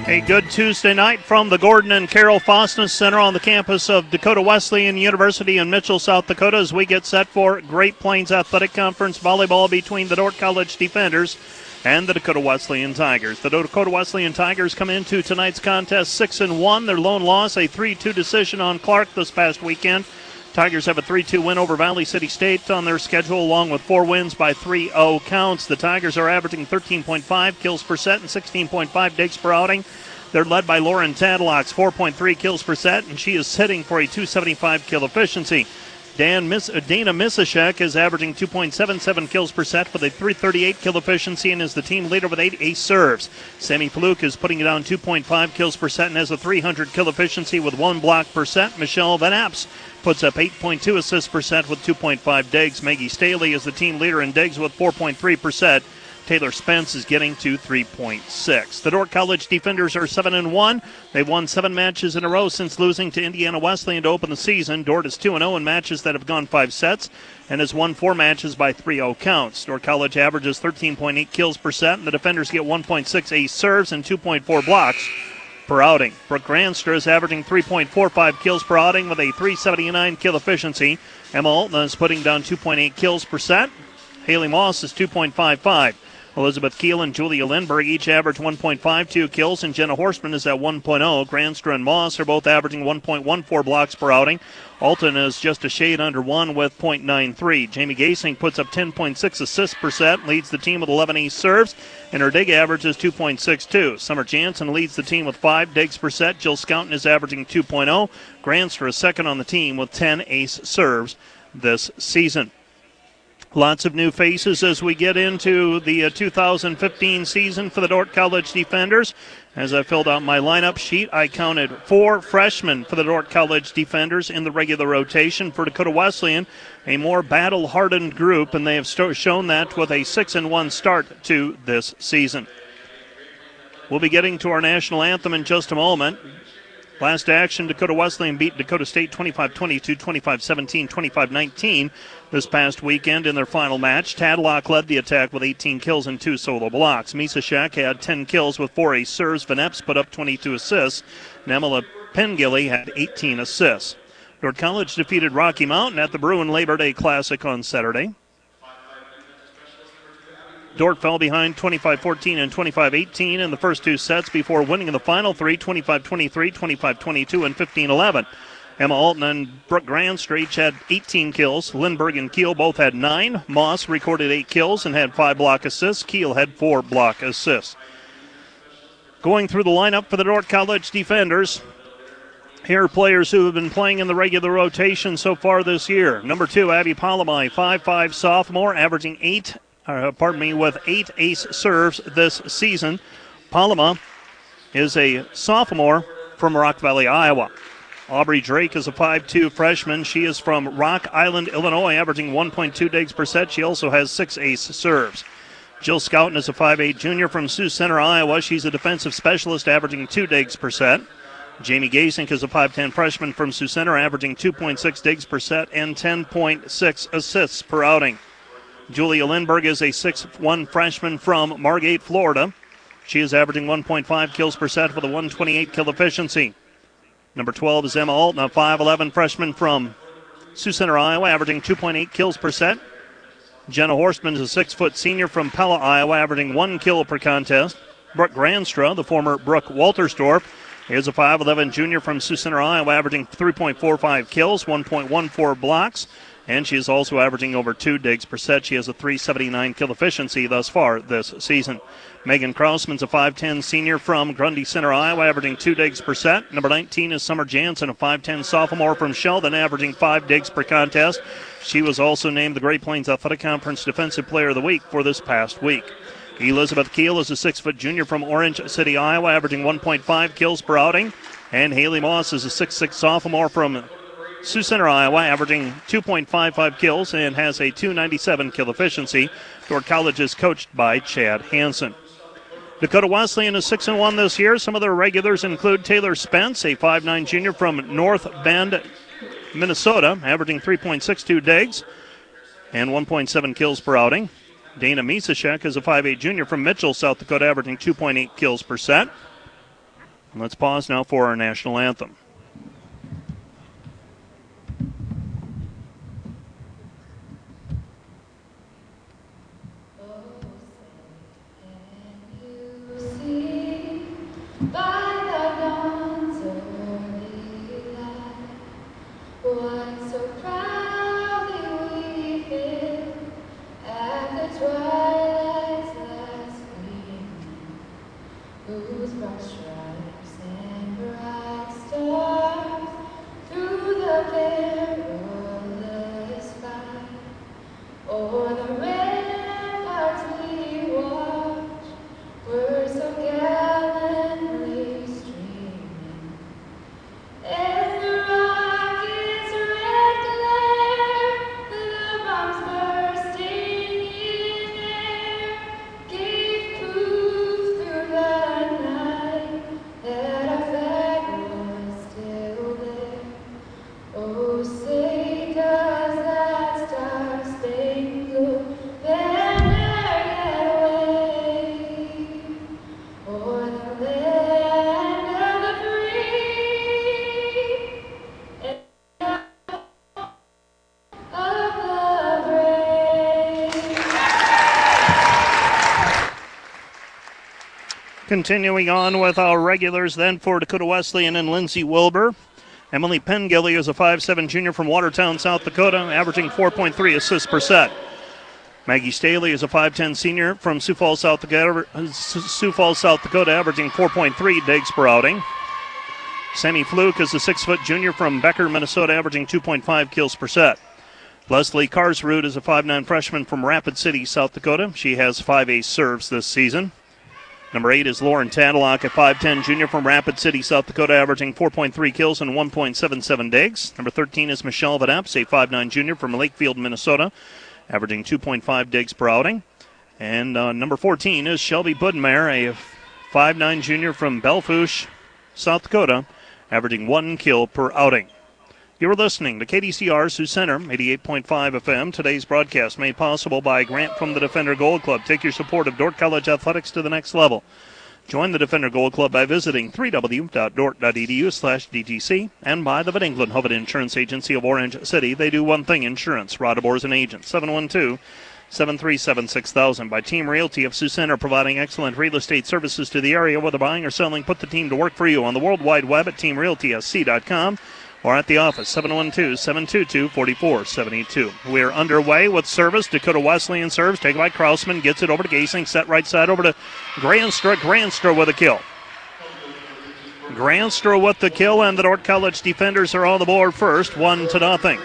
A good Tuesday night from the Gordon and Carol Fosnes Center on the campus of Dakota Wesleyan University in Mitchell, South Dakota, as we get set for Great Plains Athletic Conference volleyball between the Dordt College Defenders and the Dakota Wesleyan Tigers. The Dakota Wesleyan Tigers come into tonight's contest 6-1. Their lone loss, a 3-2 decision on Clark this past weekend. Tigers have a 3-2 win over Valley City State on their schedule, along with 4 wins by 3-0 counts. The Tigers are averaging 13.5 kills per set and 16.5 digs per outing. They're led by Lauren Tadlocks, 4.3 kills per set, and she is hitting for a 275 kill efficiency. Dana Misishek is averaging 2.77 kills per set with a 338 kill efficiency and is the team leader with 8 ace serves. Sammy Paluk is putting it down 2.5 kills per set and has a 300 kill efficiency with 1 block per set. Michelle Van Apps puts up 8.2 assists per set with 2.5 digs. Maggie Staley is the team leader in digs with 4.3 per set. Taylor Spence is getting to 3.6. The Dordt College Defenders are 7-1. They've won 7 matches in a row since losing to Indiana Wesleyan to open the season. Dordt is 2-0 in matches that have gone 5 sets and has won 4 matches by 3-0 counts. Dordt College averages 13.8 kills per set, and the Defenders get 1.6 ace serves and 2.4 blocks per outing. Brooke Granstra is averaging 3.45 kills per outing with a 379 kill efficiency. Emma Altna is putting down 2.8 kills per set. Haley Moss is 2.55. Elizabeth Keel and Julia Lindberg each average 1.52 kills, and Jenna Horstman is at 1.0. Granstra and Moss are both averaging 1.14 blocks per outing. Alton is just a shade under 1 with 0.93. Jamie Gasing puts up 10.6 assists per set, leads the team with 11 ace serves, and her dig average is 2.62. Summer Jansen leads the team with 5 digs per set. Jill Scouten is averaging 2.0. Granstra is second on the team with 10 ace serves this season. Lots of new faces as we get into the 2015 season for the Dordt College Defenders. As I filled out my lineup sheet, I counted 4 freshmen for the Dordt College Defenders in the regular rotation. For Dakota Wesleyan, a more battle-hardened group, and they have shown that with a 6-1 start to this season. We'll be getting to our national anthem in just a moment. Last action, Dakota Wesleyan beat Dakota State 25-22, 25-17, 25-19 this past weekend in their final match. Tadlock led the attack with 18 kills and 2 solo blocks. Misishek had 10 kills with 4 ace serves. Van Epps put up 22 assists. And Emma Pengilly had 18 assists. Dordt College defeated Rocky Mountain at the Bruin Labor Day Classic on Saturday. Dordt fell behind 25-14 and 25-18 in the first 2 sets before winning in the final 3, 25-23, 25-22, and 15-11. Emma Alton and Brooke Granstra each had 18 kills. Lindberg and Keel both had 9. Moss recorded 8 kills and had 5 block assists. Keel had 4 block assists. Going through the lineup for the Dordt College Defenders, here are players who have been playing in the regular rotation so far this year. Number 2, Abby Palomai, 5'5" sophomore, averaging with 8 ace serves this season. Paloma is a sophomore from Rock Valley, Iowa. Aubrey Drake is a 5'2" freshman. She is from Rock Island, Illinois, averaging 1.2 digs per set. She also has 6 ace serves. Jill Scouten is a 5'8" junior from Sioux Center, Iowa. She's a defensive specialist, averaging 2 digs per set. Jamie Gasink is a 5'10" freshman from Sioux Center, averaging 2.6 digs per set and 10.6 assists per outing. Julia Lindberg is a 6'1" freshman from Margate, Florida. She is averaging 1.5 kills per set with a 128 kill efficiency. Number 12 is Emma Alton, a 5'11" freshman from Sioux Center, Iowa, averaging 2.8 kills per set. Jenna Horstman is a 6-foot senior from Pella, Iowa, averaging 1 kill per contest. Brooke Granstra, the former Brooke Waltersdorf, is a 5'11" junior from Sioux Center, Iowa, averaging 3.45 kills, 1.14 blocks. And she is also averaging over 2 digs per set. She has a 379 kill efficiency thus far this season. Megan Krausman's a 5'10" senior from Grundy Center, Iowa, averaging 2 digs per set. Number 19 is Summer Jansen, a 5'10" sophomore from Sheldon, averaging 5 digs per contest. She was also named the Great Plains Athletic Conference Defensive Player of the Week for this past week. Elizabeth Keel is a 6-foot junior from Orange City, Iowa, averaging 1.5 kills per outing. And Haley Moss is a 6'6" sophomore from Sioux Center, Iowa, averaging 2.55 kills and has a 297 kill efficiency. Dordt College is coached by Chad Hansen. Dakota Wesleyan is 6-1 this year. Some of their regulars include Taylor Spence, a 5'9" junior from North Bend, Minnesota, averaging 3.62 digs and 1.7 kills per outing. Dana Misishek is a 5'8" junior from Mitchell, South Dakota, averaging 2.8 kills per set. Let's pause now for our national anthem. Continuing on with our regulars then for Dakota Wesleyan and Lindsay Wilbur. Emily Pengilly is a 5'7" junior from Watertown, South Dakota, averaging 4.3 assists per set. Maggie Staley is a 5'10" senior from Sioux Falls, South Dakota, averaging 4.3 digs per outing. Sammy Fluke is a 6' junior from Becker, Minnesota, averaging 2.5 kills per set. Leslie Karsrud is a 5'9" freshman from Rapid City, South Dakota. She has 5 ace serves this season. Number 8 is Lauren Tadlock, a 5'10" junior from Rapid City, South Dakota, averaging 4.3 kills and 1.77 digs. Number 13 is Michelle Vadapps, a 5'9" junior from Lakefield, Minnesota, averaging 2.5 digs per outing. And number 14 is Shelby Budmeyer, a 5'9" junior from Belfouche, South Dakota, averaging 1 kill per outing. You are listening to KDCR Sioux Center, 88.5 FM. Today's broadcast made possible by a grant from the Defender Gold Club. Take your support of Dordt College athletics to the next level. Join the Defender Gold Club by visiting www.dort.edu/DTC and by the Van Engelen Hovet Insurance Agency of Orange City. They do one thing, insurance. Rodabors and agents, 712-737-6000. By Team Realty of Sioux Center, providing excellent real estate services to the area. Whether buying or selling, put the team to work for you on the World Wide Web at teamrealtysc.com. or at the office, 712-722-4472. We're underway with service. Dakota Wesleyan serves, taken by Krausman, gets it over to Gasing, set right side over to Granstra. Granstra with a kill. Granstra with the kill, and the Dordt College defenders are on the board first, 1-0.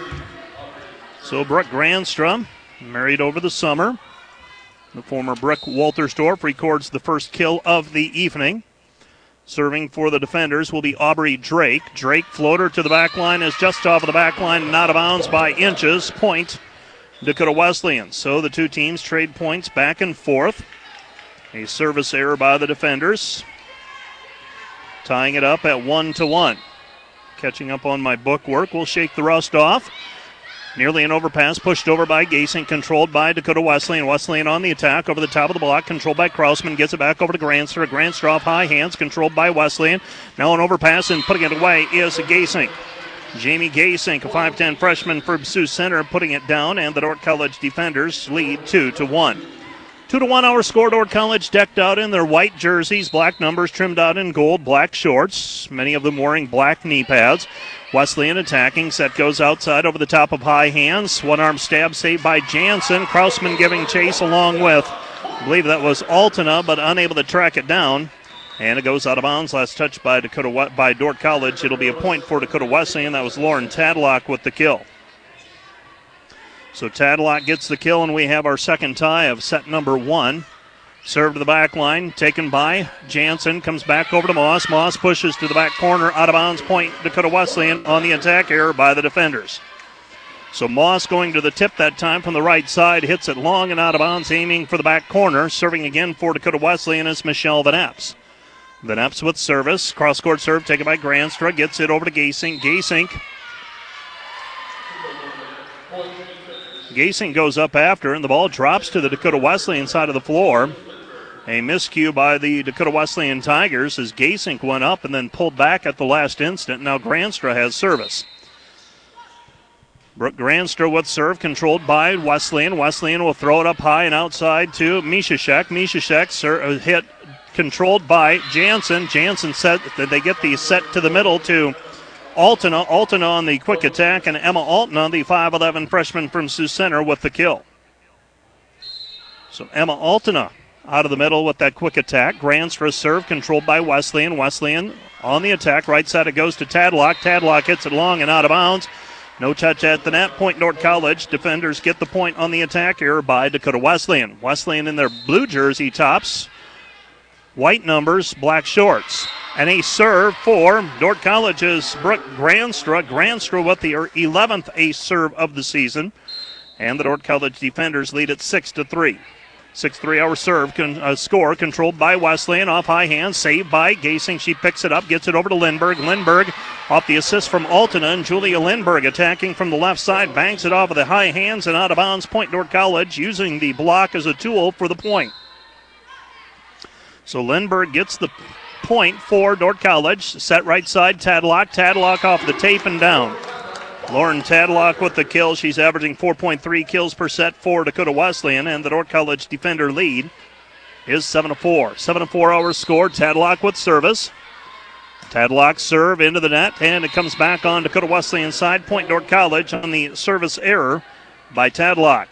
So Brooke Granstra, married over the summer. The former Brooke Waltersdorf records the first kill of the evening. Serving for the defenders will be Aubrey Drake. Drake floater to the back line is just off of the back line and out of bounds by inches. Point, Dakota Wesleyan. So the two teams trade points back and forth. A service error by the defenders. Tying it up at 1-1. Catching up on my book work. We'll shake the rust off. Nearly an overpass, pushed over by Gasing, controlled by Dakota Wesleyan. Wesleyan on the attack, over the top of the block, controlled by Krausman, gets it back over to Granstra. Granstra off high hands, controlled by Wesleyan. Now an overpass, and putting it away is Gasing. Jamie Gasing, a 5'10" freshman from Sioux Center, putting it down, and the Dordt College defenders lead 2-1. 2-1 our score. Dordt College decked out in their white jerseys, black numbers trimmed out in gold, black shorts, many of them wearing black knee pads. Wesleyan attacking. Set goes outside over the top of high hands. One-arm stab saved by Jansen. Krausman giving chase along with, I believe that was Altena, but unable to track it down. And it goes out of bounds. Last touch by Dordt College. It'll be a point for Dakota Wesleyan. That was Lauren Tadlock with the kill. So Tadlock gets the kill, and we have our second tie of set number 1. Serve to the back line, taken by Jansen, comes back over to Moss. Moss pushes to the back corner, out of bounds, point Dakota Wesleyan on the attack, error by the defenders. So Moss going to the tip that time from the right side, hits it long and out of bounds, aiming for the back corner. Serving again for Dakota Wesleyan is Michelle Vanapps. Vanapps with service, cross-court serve taken by Granstra, gets it over to Gasing. Gasing goes up after, and the ball drops to the Dakota Wesleyan side of the floor. A miscue by the Dakota Wesleyan Tigers as Gasink went up and then pulled back at the last instant. Now Granstra has service. Brooke Granstra with serve, controlled by Wesleyan. Wesleyan will throw it up high and outside to Mishashek. Mishashek hit controlled by Jansen. Jansen set that they get the set to the middle to Altena. Altena on the quick attack, and Emma Altena, the 5'11 freshman from Sioux Center, with the kill. So Emma Altena out of the middle with that quick attack. Granstra serve controlled by Wesleyan. Wesleyan on the attack. Right side it goes to Tadlock. Tadlock hits it long and out of bounds. No touch at the net. Point North College. Defenders get the point on the attack here by Dakota Wesleyan. Wesleyan in their blue jersey tops. White numbers, black shorts. And a serve for North College's Brooke Granstra. Granstra with the 11th ace serve of the season. And the North College defenders lead at 6-3. 6-3-hour serve score controlled by Wesleyan. Off high hand, saved by Gasing. She picks it up, gets it over to Lindberg. Lindberg off the assist from Altena, and Julia Lindberg attacking from the left side. Banks it off with the high hands and out of bounds. Point North College using the block as a tool for the point. So Lindberg gets the point for North College. Set right side, Tadlock. Tadlock off the tape and down. Lauren Tadlock with the kill. She's averaging 4.3 kills per set for Dakota Wesleyan, and the North College defender lead is 7-4. 7-4-hour score. Tadlock with service. Tadlock serve into the net, and it comes back on Dakota Wesleyan side. Point North College on the service error by Tadlock.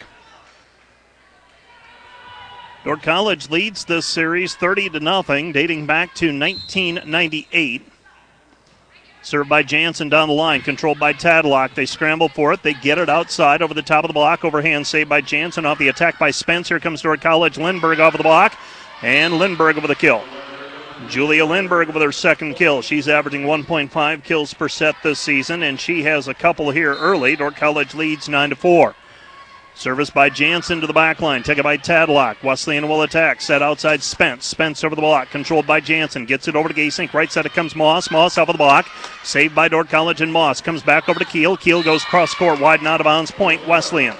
North College leads this series 30-0, dating back to 1998. Served by Jansen down the line, controlled by Tadlock. They scramble for it. They get it outside over the top of the block. Overhand save by Jansen off the attack by Spence. Here comes North College. Lindberg off of the block, and Lindberg with a kill. Julia Lindberg with her second kill. She's averaging 1.5 kills per set this season, and she has a couple here early. North College leads 9-4. Service by Jansen to the back line. Taken by Tadlock. Wesleyan will attack. Set outside Spence. Spence over the block. Controlled by Jansen. Gets it over to Gasink. Right side it comes Moss. Moss off of the block. Saved by North College and Moss. Comes back over to Keel. Keel goes cross court wide and out of bounds. Point Wesleyan.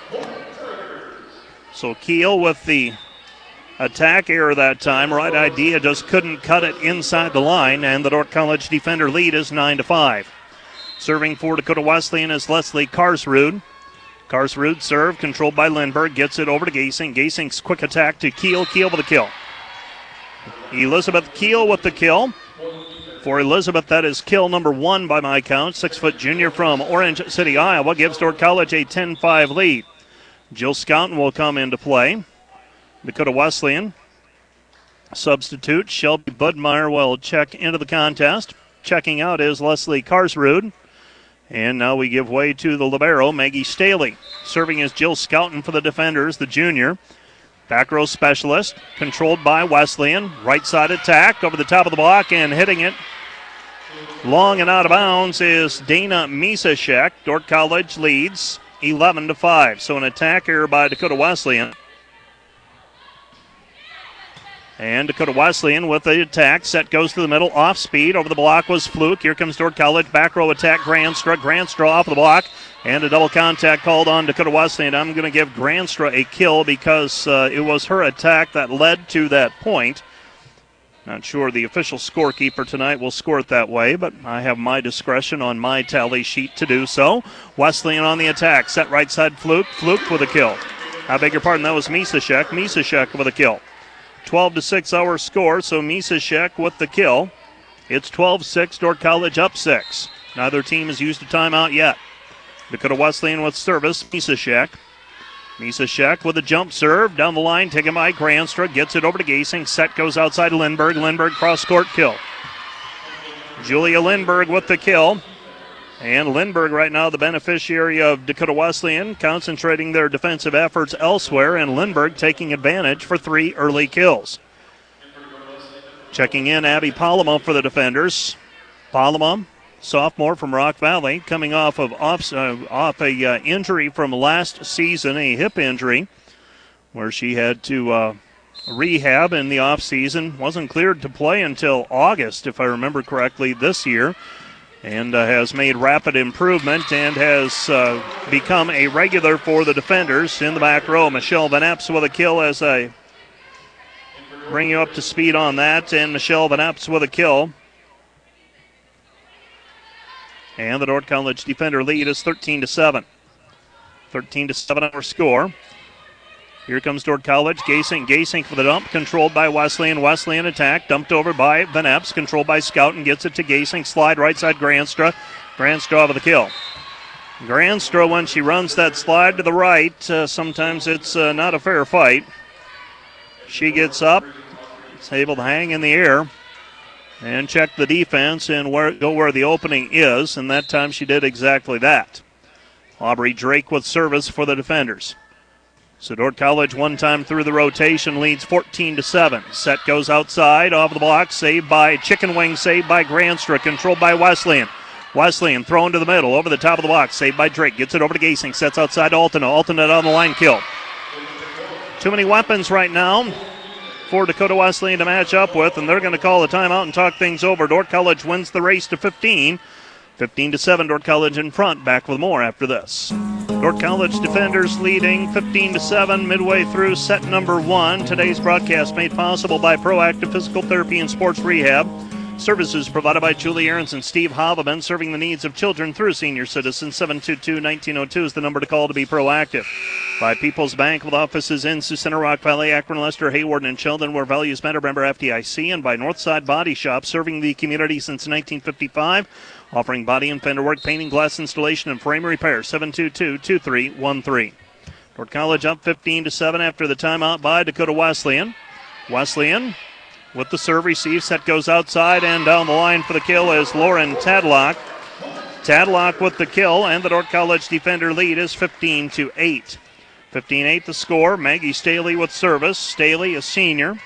So Keel with the attack error that time. Right idea. Just couldn't cut it inside the line. And the North College defender lead is 9-5. Serving for Dakota Wesleyan is Leslie Karsrud. Karsrud serve, controlled by Lindberg, gets it over to Gasing. Gasing's quick attack to Keel. Keel with the kill. Elizabeth Keel with the kill. For Elizabeth, that is kill number 1 by my count. 6-foot junior from Orange City, Iowa, gives North College a 10-5 lead. Jill Scouten will come into play. Dakota Wesleyan substitute. Shelby Budmeyer will check into the contest. Checking out is Leslie Karsrud. And now we give way to the libero, Maggie Staley. Serving is Jill Scouten for the defenders, the junior. Back row specialist, controlled by Wesleyan. Right side attack over the top of the block, and hitting it long and out of bounds is Dana Misashek. North College leads 11-5. So an attack here by Dakota Wesleyan. And Dakota Wesleyan with the attack. Set goes to the middle. Off speed. Over the block was Fluke. Here comes North College. Back row attack. Granstra. Granstra off the block. And a double contact called on Dakota Wesleyan. I'm going to give Granstra a kill because it was her attack that led to that point. Not sure the official scorekeeper tonight will score it that way, but I have my discretion on my tally sheet to do so. Wesleyan on the attack. Set right side Fluke. Fluke with a kill. I beg your pardon. That was Misashek. Misashek with a kill. 12-6 our score, so Misashek with the kill. It's 12-6, North College up 6. Neither team has used a timeout yet. Dakota Wesleyan with service, Misashek. Misashek with a jump serve down the line, taken by Granstra, gets it over to Gasing. Set goes outside Lindberg. Lindberg cross-court kill. Julia Lindberg with the kill. And Lindberg right now the beneficiary of Dakota Wesleyan, concentrating their defensive efforts elsewhere, and Lindberg taking advantage for 3 early kills. Checking in Abby Palama for the defenders. Palama, sophomore from Rock Valley, coming off a injury from last season, a hip injury, where she had to rehab in the offseason. Wasn't cleared to play until August, if I remember correctly, this year. And has made rapid improvement and has become a regular for the defenders in the back row. Michelle Van Epps with a kill as a bring you up to speed on that. And Michelle Van Epps with a kill. And the Dordt College defender lead is 13-7. 13-7 our score. Here comes Dordt College. Gasink for the dump, controlled by Wesleyan. Wesleyan attack, dumped over by Van Epps, controlled by Scout, and gets it to Gasink. Slide right side Granstra. Granstra with the kill. Granstra, when she runs that slide to the right, sometimes it's not a fair fight. She gets up, is able to hang in the air, and check the defense and go where the opening is, and that time she did exactly that. Aubrey Drake with service for the defenders. So Dordt College one time through the rotation leads 14-7. Set goes outside, off the block, saved by Chicken Wing, saved by Granstra, controlled by Wesleyan. Wesleyan thrown to the middle, over the top of the box, saved by Drake, gets it over to Gasink, sets outside Altena. Altena on the line, kill. Too many weapons right now for Dakota Wesleyan to match up with, and they're going to call a timeout and talk things over. Dordt College wins the race to 15. 15-7, Dordt College in front. Back with more after this. Dordt College defenders leading 15-7 midway through set number 1. Today's broadcast made possible by Proactive Physical Therapy and Sports Rehab. Services provided by Julie Ahrens and Steve Haveman, serving the needs of children through senior citizens. 722-1902 is the number to call to be proactive. By People's Bank with offices in Sioux Center, Rock Valley, Akron, Lester, Hayward, and Sheldon, where values matter, member FDIC. And by Northside Body Shop, serving the community since 1955, offering body and fender work, painting, glass installation, and frame repair. 722-2313. Dordt College up 15-7 after the timeout by Dakota Wesleyan. Wesleyan with the serve receive. Set goes outside and down the line for the kill is Lauren Tadlock. Tadlock with the kill, and the Dordt College defender lead is 15-8. 15-8 the score. Maggie Staley with service. Staley, a senior.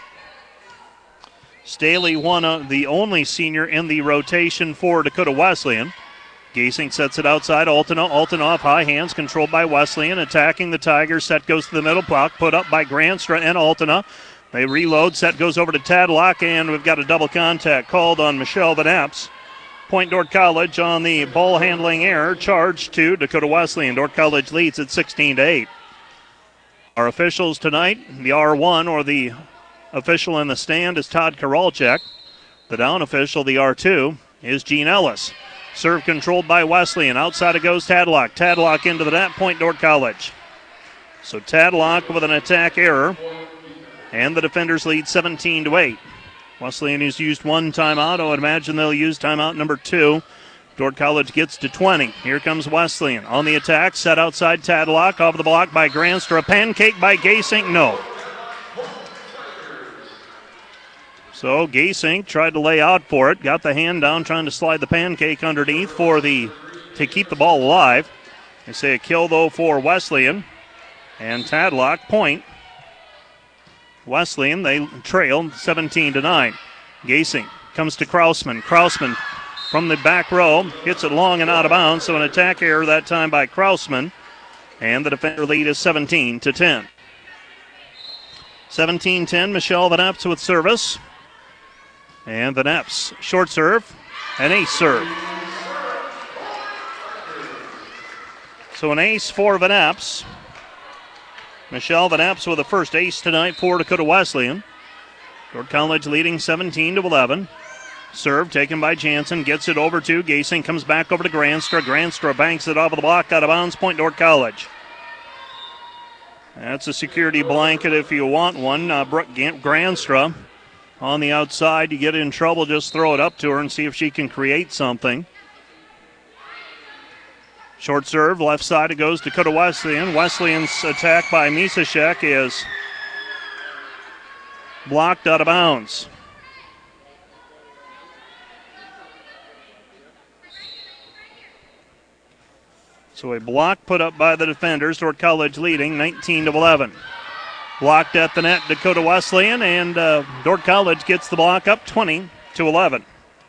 Staley, the only senior in the rotation for Dakota Wesleyan. Gasink sets it outside. Altena off high hands, controlled by Wesleyan. Attacking the Tigers. Set goes to the middle block, put up by Granstra and Altena. They reload. Set goes over to Tadlock, and we've got a double contact called on Michelle Van Epps. Point Dordt College on the ball handling error. Charge to Dakota Wesleyan. Dordt College leads at 16-8. Our officials tonight, the R1, or the official in the stand, is Todd Karolchek. The down official, the R2, is Gene Ellis. Serve controlled by Wesleyan. Outside it goes Tadlock. Tadlock into the net. Point Dordt College. So Tadlock with an attack error. And the defenders lead 17-8. Wesleyan has used one timeout. I would imagine they'll use timeout number 2. Dordt College gets to 20. Here comes Wesleyan on the attack. Set outside Tadlock. Off the block by Granstra. Pancake by Gasink. No. So Gasink tried to lay out for it. Got the hand down, trying to slide the pancake underneath to keep the ball alive. They say a kill, though, for Wesleyan. And Tadlock point. Wesleyan, they trail 17-9. Gasink comes to Krausman. Krausman from the back row hits it long and out of bounds, so an attack error that time by Krausman. And the defender lead is 17-10. 17-10, Michelle Van Epps with service. And Van Epps, short serve, an ace serve. So an ace for Van Epps. Michelle Van Epps with the first ace tonight for Dakota Wesleyan. Dordt College leading 17-11. Serve taken by Jansen, gets it over to Gasink, comes back over to Granstra. Granstra banks it off of the block, out of bounds, point Dordt College. That's a security blanket if you want one. Brooke Granstra on the outside. You get in trouble, just throw it up to her and see if she can create something. Short serve, left side it goes to Dakota Wesleyan. Wesleyan's attack by Misashek is blocked out of bounds. So a block put up by the defenders. Dordt College leading 19-11. Blocked at the net, Dakota Wesleyan, and Dordt College gets the block up 20-11.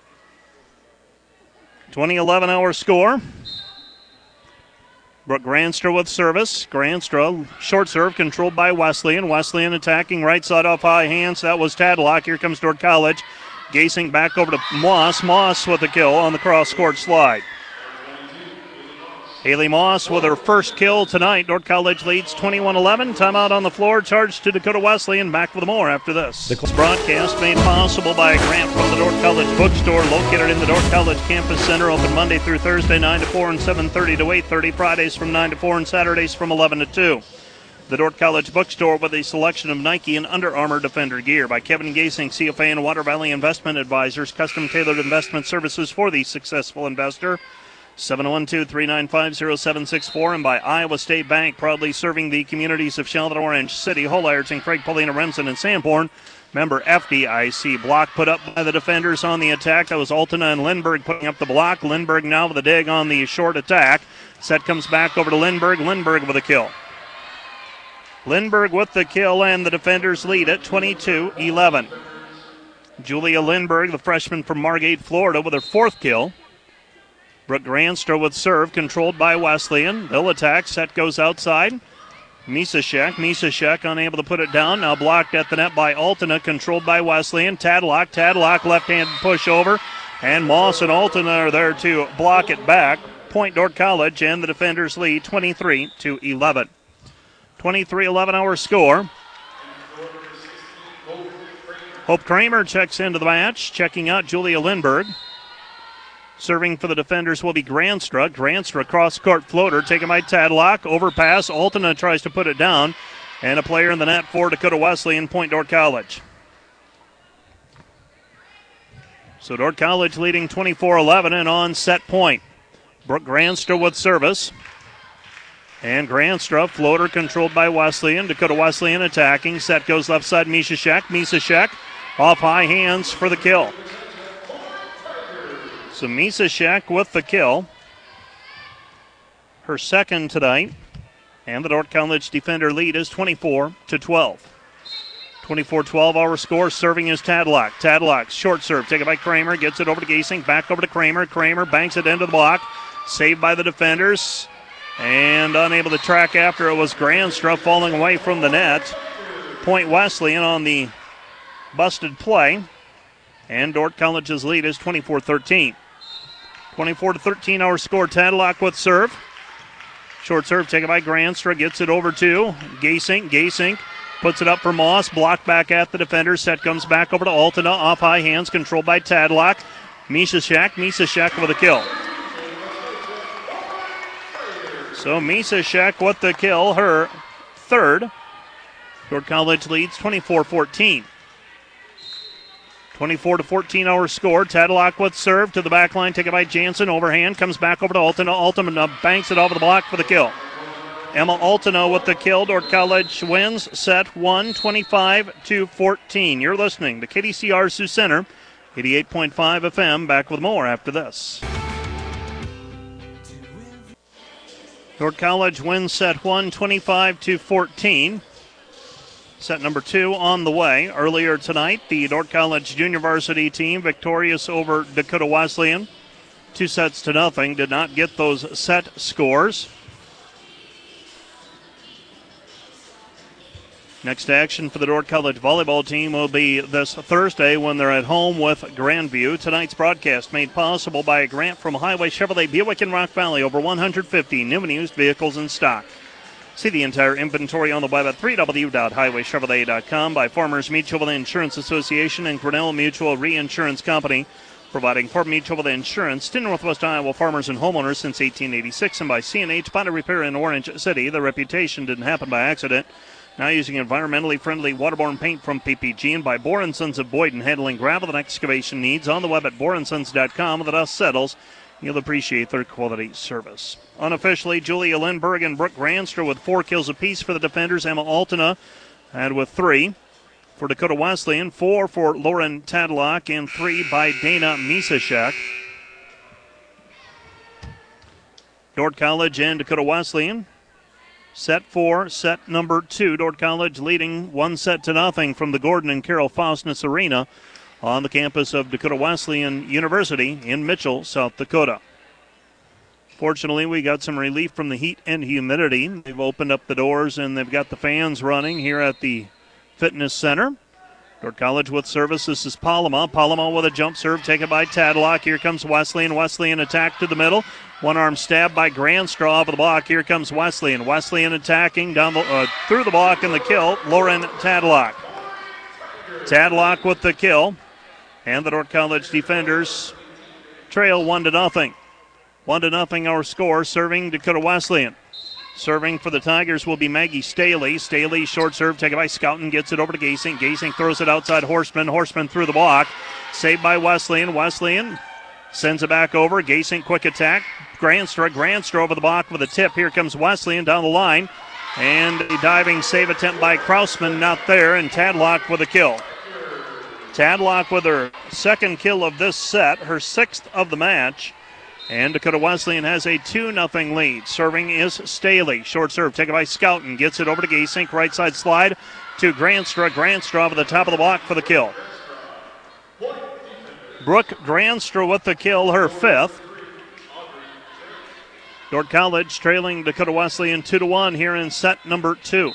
20-11 our score. Brooke Granstra with service. Granstra, short serve, controlled by Wesleyan. Wesleyan attacking right side off high hands. That was Tadlock. Here comes Dordt College. Gasink back over to Moss. Moss with a kill on the cross-court slide. Haley Moss with her first kill tonight. Dordt College leads 21-11. Timeout on the floor. Charge to Dakota Wesleyan. Back with more after this. This broadcast made possible by a grant from the Dordt College Bookstore, located in the Dordt College Campus Center. Open Monday through Thursday, 9 to 4 and 7:30 to 8:30. Fridays from 9 to 4 and Saturdays from 11 to 2. The Dordt College Bookstore with a selection of Nike and Under Armour Defender gear by Kevin Gasing, CFA and Water Valley Investment Advisors. Custom tailored investment services for the successful investor. 712-395-0764, and by Iowa State Bank, proudly serving the communities of Charlotte, Orange City, Whole Ironton, Craig, Paulina, Remsen, and Sanborn. Member FDIC. Block put up by the defenders on the attack. That was Altena and Lindbergh putting up the block. Lindbergh now with a dig on the short attack. Set comes back over to Lindbergh. Lindbergh with a kill. Lindbergh with the kill, and the defenders lead at 22-11. Julia Lindbergh, the freshman from Margate, Florida, with her fourth kill. Brooke Granstra with serve, controlled by Wesleyan. They'll attack. Set goes outside. Misashek unable to put it down. Now blocked at the net by Altena, controlled by Wesleyan. Tadlock left-handed push over. And Moss and Altena are there to block it back. Point Dordt College, and the defenders lead 23-11. 23-11 our score. Hope Kramer checks into the match, checking out Julia Lindbergh. Serving for the defenders will be Granstra. Granstra cross-court floater taken by Tadlock. Overpass. Altena tries to put it down. And a player in the net for Dakota Wesleyan, Point Dordt College. So Dordt College leading 24-11 and on set point. Brooke Granstra with service. And Granstra, floater controlled by Wesleyan. Dakota Wesleyan attacking. Set goes left side, Misashek. Misashek off high hands for the kill. So Misashek with the kill. Her second tonight. And the Dordt College defender lead is 24-12. 24-12 our score. Serving is Tadlock. Tadlock, short serve, taken by Kramer. Gets it over to Gasing. Back over to Kramer. Kramer banks it into the block. Saved by the defenders. And unable to track after it was Granstra falling away from the net. Point Wesleyan on the busted play. And Dordt College's lead is 24-13. 24-13 our score. Tadlock with serve. Short serve taken by Granstra. Gets it over to Gasing. Gasing puts it up for Moss. Blocked back at the defender. Set comes back over to Altena. Off high hands controlled by Tadlock. Misashek. Misashek with a kill. So Misashek with the kill. Her third. Dordt College leads 24-14. 24-14 our score. Tadlock with serve to the back line, taken by Jansen. Overhand comes back over to Altena. Altena banks it over the block for the kill. Emma Altena with the kill. Dordt College wins set 1, 25-14. You're listening to KDCR Sioux Center, 88.5 FM. Back with more after this. Dordt College wins set 1, 25-14. Set number 2 on the way. Earlier tonight, the Dordt College junior varsity team victorious over Dakota Wesleyan. 2-0. Did not get those set scores. Next action for the Dordt College volleyball team will be this Thursday when they're at home with Grandview. Tonight's broadcast made possible by a grant from Highway Chevrolet Buick in Rock Valley. Over 150 new and used vehicles in stock. See the entire inventory on the web at www.highwaychevrolet.com. By Farmers Mutual Insurance Association and Grinnell Mutual Reinsurance Company, providing Farm Mutual Insurance to Northwest Iowa farmers and homeowners since 1886. And by C&H Body Repair in Orange City. The reputation didn't happen by accident. Now using environmentally friendly waterborne paint from PPG. And by Boren Sons of Boyden, handling gravel and excavation needs on the web at borensons.com. When the dust settles, you'll appreciate their quality service. Unofficially, Julia Lindbergh and Brooke Granstra with 4 kills apiece for the defenders. Emma Altena had with 3. For Dakota Wesleyan, 4 for Lauren Tadlock and 3 by Dana Misashek. Dordt College and Dakota Wesleyan. Set 4, set number 2. Dordt College leading 1-0 from the Gordon and Carol Faustness Arena on the campus of Dakota Wesleyan University in Mitchell, South Dakota. Fortunately, we got some relief from the heat and humidity. They've opened up the doors and they've got the fans running here at the fitness center. Dordt College with service. This is Palama. Palama with a jump serve taken by Tadlock. Here comes Wesleyan. Wesleyan attack to the middle. One arm stab by Grandstraw off of the block. Here comes Wesleyan. Wesleyan attacking down through the block and the kill. Lauren Tadlock. Tadlock with the kill. And the Dordt College defenders trail 1-0. 1-0 our score. Serving Dakota Wesleyan. Serving for the Tigers will be Maggie Staley. Staley short serve taken by Scouten. Gets it over to Gasing. Gasing throws it outside Horseman. Horseman through the block. Saved by Wesleyan. Wesleyan sends it back over. Gasing quick attack. Grandstraw over the block with a tip. Here comes Wesleyan down the line. And a diving save attempt by Krausman not there. And Tadlock with a kill. Tadlock with her second kill of this set. Her sixth of the match. And Dakota Wesleyan has a 2-0 lead. Serving is Staley. Short serve taken by Scouten. Gets it over to Gasink. Right side slide to Grandstraw. Grandstraw over the top of the block for the kill. Brooke Grandstraw with the kill, her fifth. Dordt College trailing Dakota Wesleyan 2-1 here in set number 2.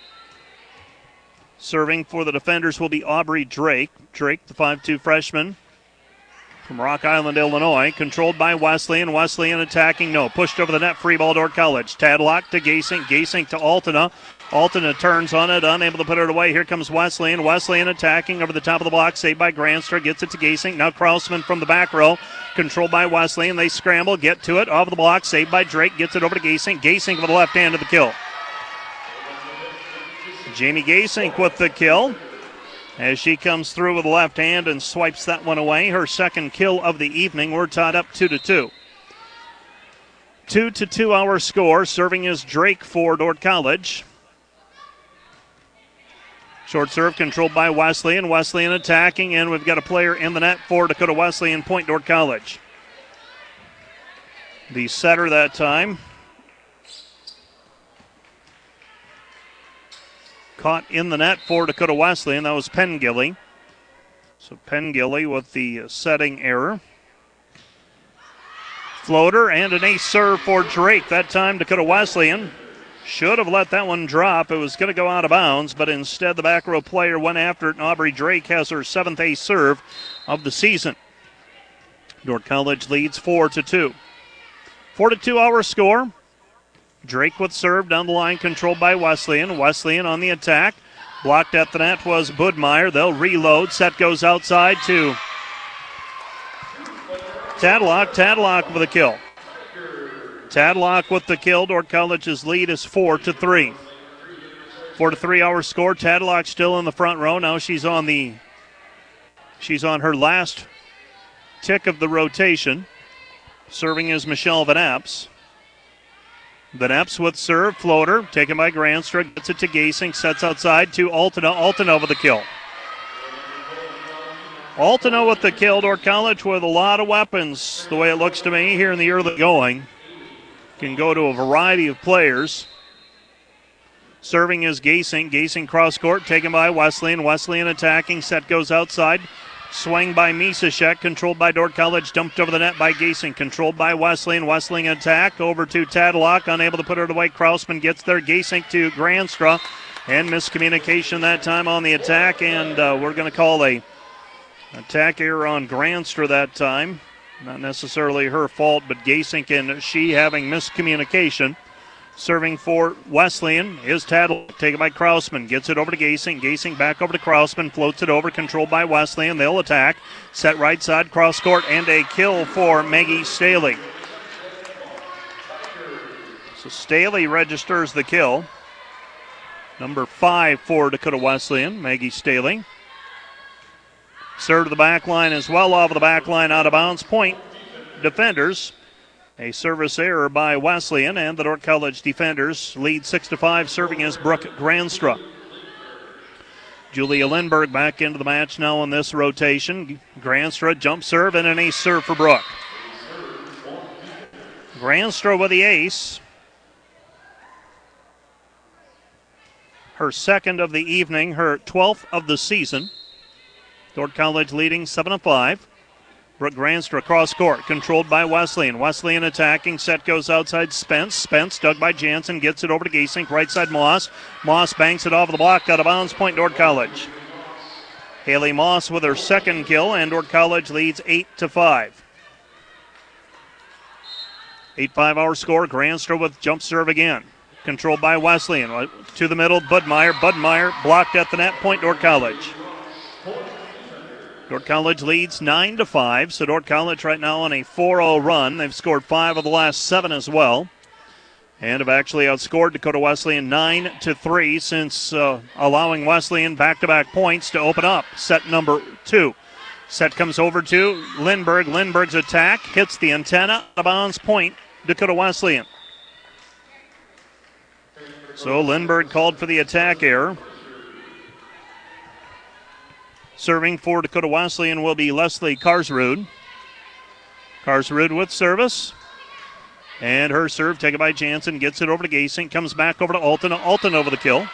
Serving for the defenders will be Aubrey Drake. Drake, the 5'2 freshman from Rock Island, Illinois. Controlled by Wesleyan. Wesleyan attacking. No. Pushed over the net. Free ball, Dordt College. Tadlock to Gasink. Gasink to Altena. Altena turns on it. Unable to put it away. Here comes Wesleyan. Wesleyan attacking over the top of the block. Saved by Grandstraw. Gets it to Gasink. Now Krausman from the back row. Controlled by Wesleyan. They scramble. Get to it. Off the block. Saved by Drake. Gets it over to Gasink. Gasink with the left hand of the kill. Jamie Gasink with the kill. As she comes through with the left hand and swipes that one away. Her second kill of the evening. We're tied up 2-2. 2-2 our score. Serving is Drake for Dordt College. Short serve controlled by Wesleyan. Wesleyan attacking, and we've got a player in the net for Dakota Wesleyan. Point Dordt College. The setter that time caught in the net for Dakota Wesleyan. That was Pengilly. So Pengilly with the setting error. Floater and an ace serve for Drake. That time Dakota Wesleyan should have let that one drop. It was going to go out of bounds, but instead the back row player went after it, and Aubrey Drake has her 7th ace serve of the season. Dordt College leads 4-2. 4-2 our score. Drake with serve down the line, controlled by Wesleyan. Wesleyan on the attack. Blocked at the net was Budmeyer. They'll reload. Set goes outside to Tadlock. Tadlock with a kill. Tadlock with the kill. Dordt College's lead is 4-3. 4-3 our score. Tadlock still in the front row. Now she's on her last tick of the rotation. Serving is Michelle Van Apps. Van Apps with serve, floater, taken by Grandstraw, gets it to Gasink, sets outside to Altena. Altena with the kill. Altena with the kill. Dordt College with a lot of weapons, the way it looks to me here in the early going. Can go to a variety of players. Serving is Gasink. Gasink cross court, taken by Wesleyan. Wesleyan attacking, set goes outside. Swing by Misashek, controlled by Dordt College, dumped over the net by Gasink, controlled by Wesleyan. Wesleyan attack over to Tadlock, unable to put it away. Krausman gets there. Gasink to Grandstraw, and miscommunication that time on the attack, and we're going to call a attack error on Grandstraw that time. Not necessarily her fault, but Gasink and she having miscommunication. Serving for Wesleyan is Tadlock, taken by Krausman. Gets it over to Gasink. Gasink back over to Krausman. Floats it over, controlled by Wesleyan. They'll attack. Set right side, cross court, and a kill for Maggie Staley. So Staley registers the kill. Number 5 for Dakota Wesleyan, Maggie Staley. Serve to the back line as well, off of the back line, out of bounds. Point defenders. A service error by Wesleyan, and the Dordt College defenders lead 6-5. Serving is Brooke Grandstraw. Julia Lindberg back into the match now in this rotation. Grandstraw jump serve and an ace serve for Brooke. Grandstraw with the ace. Her second of the evening, her 12th of the season. Dordt College leading 7-5. Brooke Grandstraw cross court, controlled by Wesleyan. Wesleyan attacking, set goes outside Spence. Spence dug by Jansen, gets it over to Gasink, right side Moss. Moss banks it off the block, out of bounds, point Dordt College. Haley Moss with her second kill, and Dordt College leads 8-5. 8-5 our score. Granstra with jump serve again. Controlled by Wesleyan. To the middle, Budmeyer. Budmeyer blocked at the net. Point Dordt College. Dordt College leads 9-5. So Dordt College right now on a 4-0 run. They've scored 5 of the last 7 as well. And have actually outscored Dakota Wesleyan 9-3 since allowing Wesleyan back-to-back points to open up set number 2. Set comes over to Lindbergh. Lindbergh's attack hits the antenna. Out of bounds, point Dakota Wesleyan. So Lindbergh called for the attack error. Serving for Dakota Wesleyan will be Leslie Karsrud. Karsrud with service. And her serve taken by Jansen. Gets it over to Gasink. Comes back over to Alton. Alton over the kill.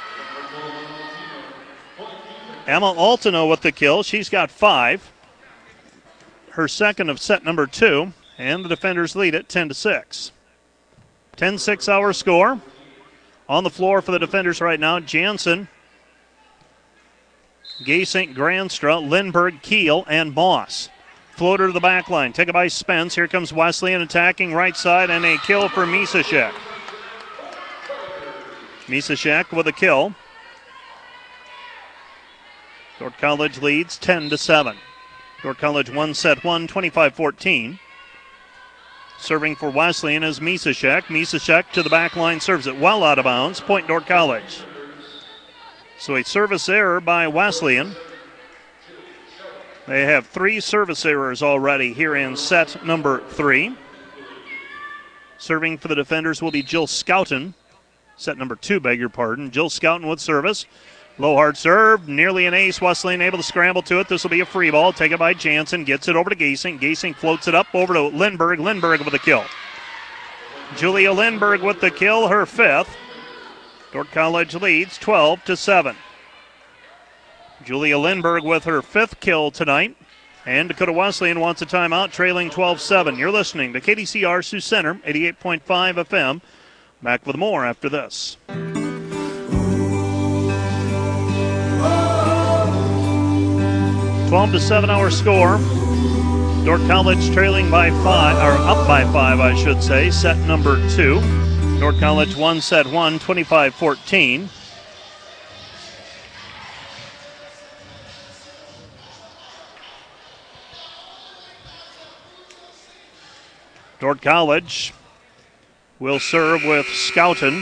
Emma Altona with the kill. She's got 5. Her second of set number 2. And the defenders lead it 10-6. 10-6 our score. On the floor for the defenders right now, Jansen, Gasink, Granstra, Lindbergh, Keel, and Moss. Floater to the back line. Taken by Spence. Here comes Wesleyan attacking right side and a kill for Misashek. Misashek with a kill. Dordt College leads 10-7. Dordt College won set 1, 25-14. Serving for Wesleyan is Misashek. Misashek to the back line, serves it well out of bounds. Point Dordt College. So a service error by Wesleyan. They have 3 service errors already here in set number 3. Serving for the defenders will be Jill Scouten. Set number 2, beg your pardon. Jill Scouten with service. Low hard serve, nearly an ace. Wesleyan able to scramble to it. This will be a free ball. Taken by Jansen. Gets it over to Gasink. Gasink floats it up over to Lindbergh. Lindbergh with a kill. Julia Lindbergh with the kill, her 5th. Dordt College leads 12-7. Julia Lindbergh with her 5th kill tonight. And Dakota Wesleyan wants a timeout, trailing 12-7. You're listening to KDCR Sioux Center, 88.5 FM. Back with more after this. 12-7 our score. Dordt College trailing by 5, or up by 5, I should say. Set number 2. Dordt College won set 1, 25-14. Dordt College will serve with Scouten.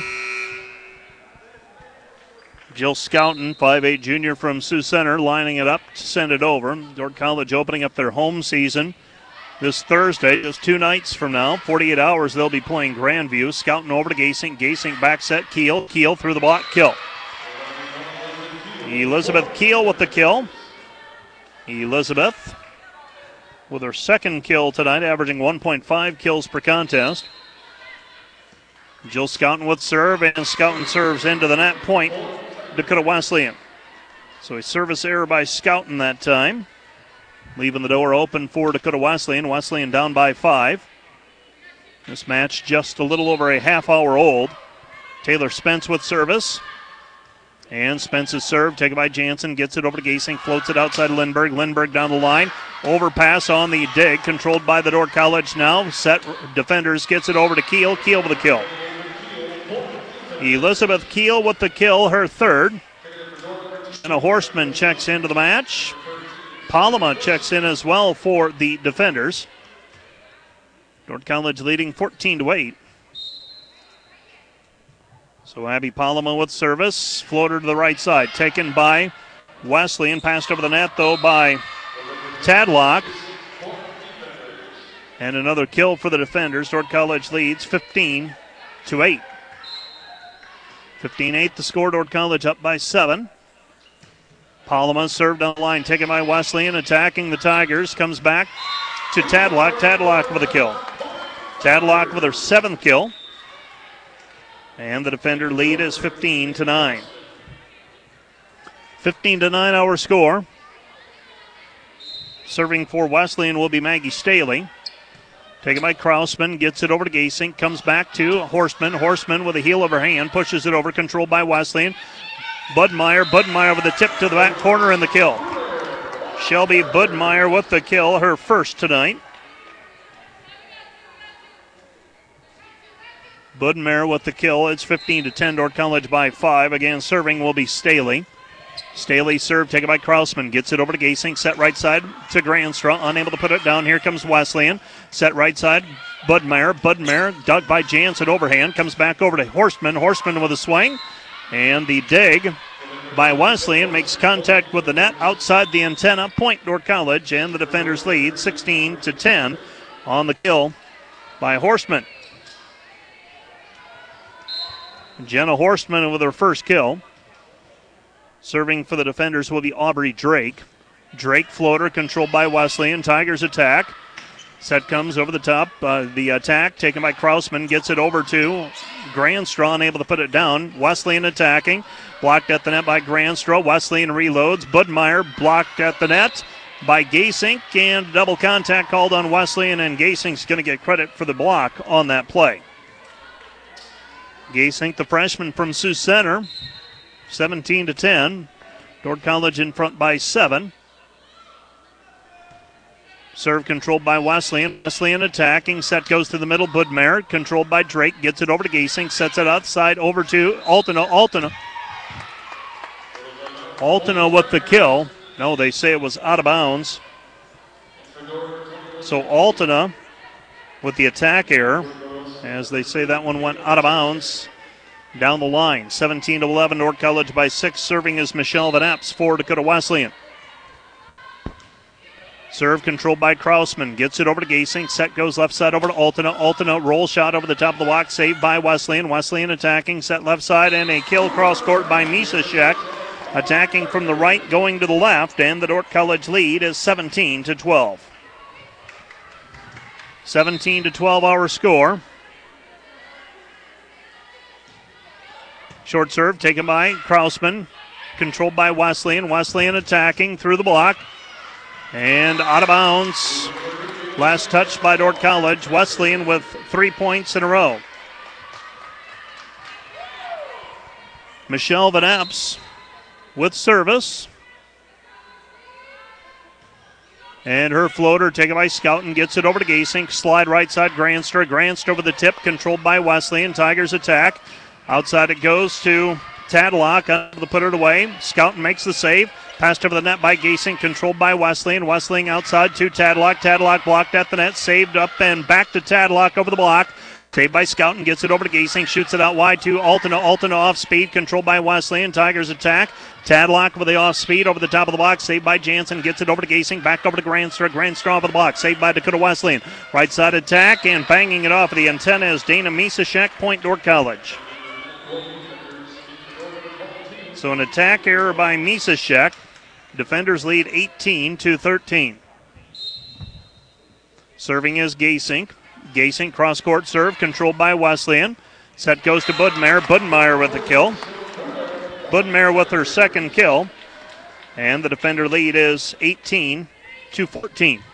Jill Scouten, 5'8 junior from Sioux Center, lining it up to send it over. Dordt College opening up their home season this Thursday, just 2 nights from now. 48 hours they'll be playing Grandview. Scouten over to Gasink. Gasink back set. Keel. Keel through the block. Kill. Elizabeth Keel with the kill. Elizabeth with her 2nd kill tonight, averaging 1.5 kills per contest. Jill Scouten with serve, and Scouten serves into the net. Point Dakota Wesleyan. So a service error by Scouten that time, leaving the door open for Dakota Wesleyan. Wesleyan down by 5. This match just a little over a half hour old. Taylor Spence with service. And Spence's serve taken by Jansen. Gets it over to Gasink. Floats it outside Lindbergh. Lindbergh down the line. Overpass on the dig. Controlled by the Dordt College now. Set defenders. Gets it over to Keel. Keel with the kill. Elizabeth Keel with the kill, her 3rd. And a Horstman checks into the match. Palama checks in as well for the defenders. Dordt College leading 14-8. So Abby Palama with service. Floater to the right side. Taken by Wesleyan. Passed over the net, though, by Tadlock. And another kill for the defenders. Dordt College leads 15-8. 15-8 the score. Dordt College up by 7. Palama served on the line, taken by Wesleyan, attacking the Tigers. Comes back to Tadlock. Tadlock with a kill. Tadlock with her 7th kill. And the defender lead is 15-9. 15-9 our score. Serving for Wesleyan will be Maggie Staley. Taken by Krausman, gets it over to Gasink, comes back to Horstman. Horstman with a heel of her hand, pushes it over, controlled by Wesleyan. Budmeyer with a tip to the back corner and the kill. Shelby Budmeyer with the kill, her 1st tonight. Budmeier with the kill. It's 15-10, Dordt College by 5. Again, serving will be Staley. Staley serve taken by Krausman. Gets it over to Gasing. Set right side to Granstra. Unable to put it down. Here comes Wesleyan. Set right side. Budmeier. Budmeier dug by Jansen overhand. Comes back over to Horstman. Horstman with a swing. And the dig by Wesleyan makes contact with the net outside the antenna. Point Dordt College, and the defenders lead 16-10 on the kill by Horstman. Jenna Horstman with her first kill. Serving for the defenders will be Aubrey Drake. Drake floater controlled by Wesleyan. Tigers attack. Set comes over the top. The attack taken by Krausman. Gets it over to Granstra, unable to put it down. Wesleyan attacking. Blocked at the net by Granstra. Wesleyan reloads. Budmeier blocked at the net by Gasink. And double contact called on Wesleyan, and Gasink's going to get credit for the block on that play. Gasink, the freshman from Sioux Center, 17-10. Dordt College in front by 7. Serve controlled by Wesleyan. Wesleyan attacking. Set goes to the middle. Budmeier controlled by Drake. Gets it over to Gasink. Sets it outside over to Altena. Altena with the kill. No, they say it was out of bounds. So Altena with the attack error, as they say that one went out of bounds down the line. 17-11, Dordt College by 6. Serving is Michelle Van Epps for Dakota Wesleyan. Serve controlled by Krausman. Gets it over to Gasing. Set goes left side over to Altena. Altena roll shot over the top of the block. Saved by Wesleyan. Wesleyan attacking. Set left side, and a kill cross court by Misashek. Attacking from the right, going to the left, and the Dordt College lead is 17-12. 17-12 our score. Short serve taken by Krausman. Controlled by Wesleyan. Wesleyan attacking through the block. And out of bounds. Last touch by Dordt College. Wesleyan with 3 points in a row. Michelle Van Epps with service. And her floater taken by Scouten. Gets it over to Gasink. Slide right side, Granstra. Granstra with the tip, controlled by Wesleyan. Tigers attack. Outside it goes to Tadlock. Unable to put it away. Scouten makes the save. Passed over the net by Gasink. Controlled by Wesleyan. Wesleyan outside to Tadlock. Tadlock blocked at the net. Saved up and back to Tadlock over the block. Saved by Scouten. Gets it over to Gasink. Shoots it out wide to Altena. Altena off speed. Controlled by Wesleyan. Tigers attack. Tadlock with the off speed over the top of the block. Saved by Jansen. Gets it over to Gasink. Back over to Granstra. Granstra off of the block. Saved by Dakota Wesleyan. Right side attack, and banging it off of the antenna is Dana Misashek. Point Dordt College. So an attack error by Misashek. Defenders lead 18-13. Serving is Gasink. Gasink cross-court serve controlled by Wesleyan. Set goes to Budmeier. Budmeier with the kill. Budmeier with her second kill. And the defender lead is 18-14.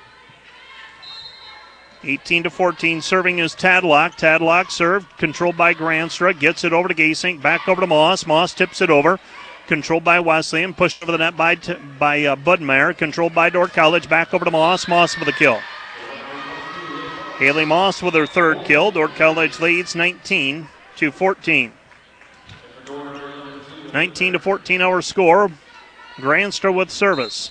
18-14. Serving is Tadlock. Tadlock serve controlled by Granstra. Gets it over to Gasink. Back over to Moss. Moss tips it over. Controlled by Wesleyan. Pushed over the net by Budmeier. Controlled by Dordt College. Back over to Moss. Moss with a kill. Haley Moss with her third kill. Dordt College leads 19-14. 19-14 our score. Granstra with service.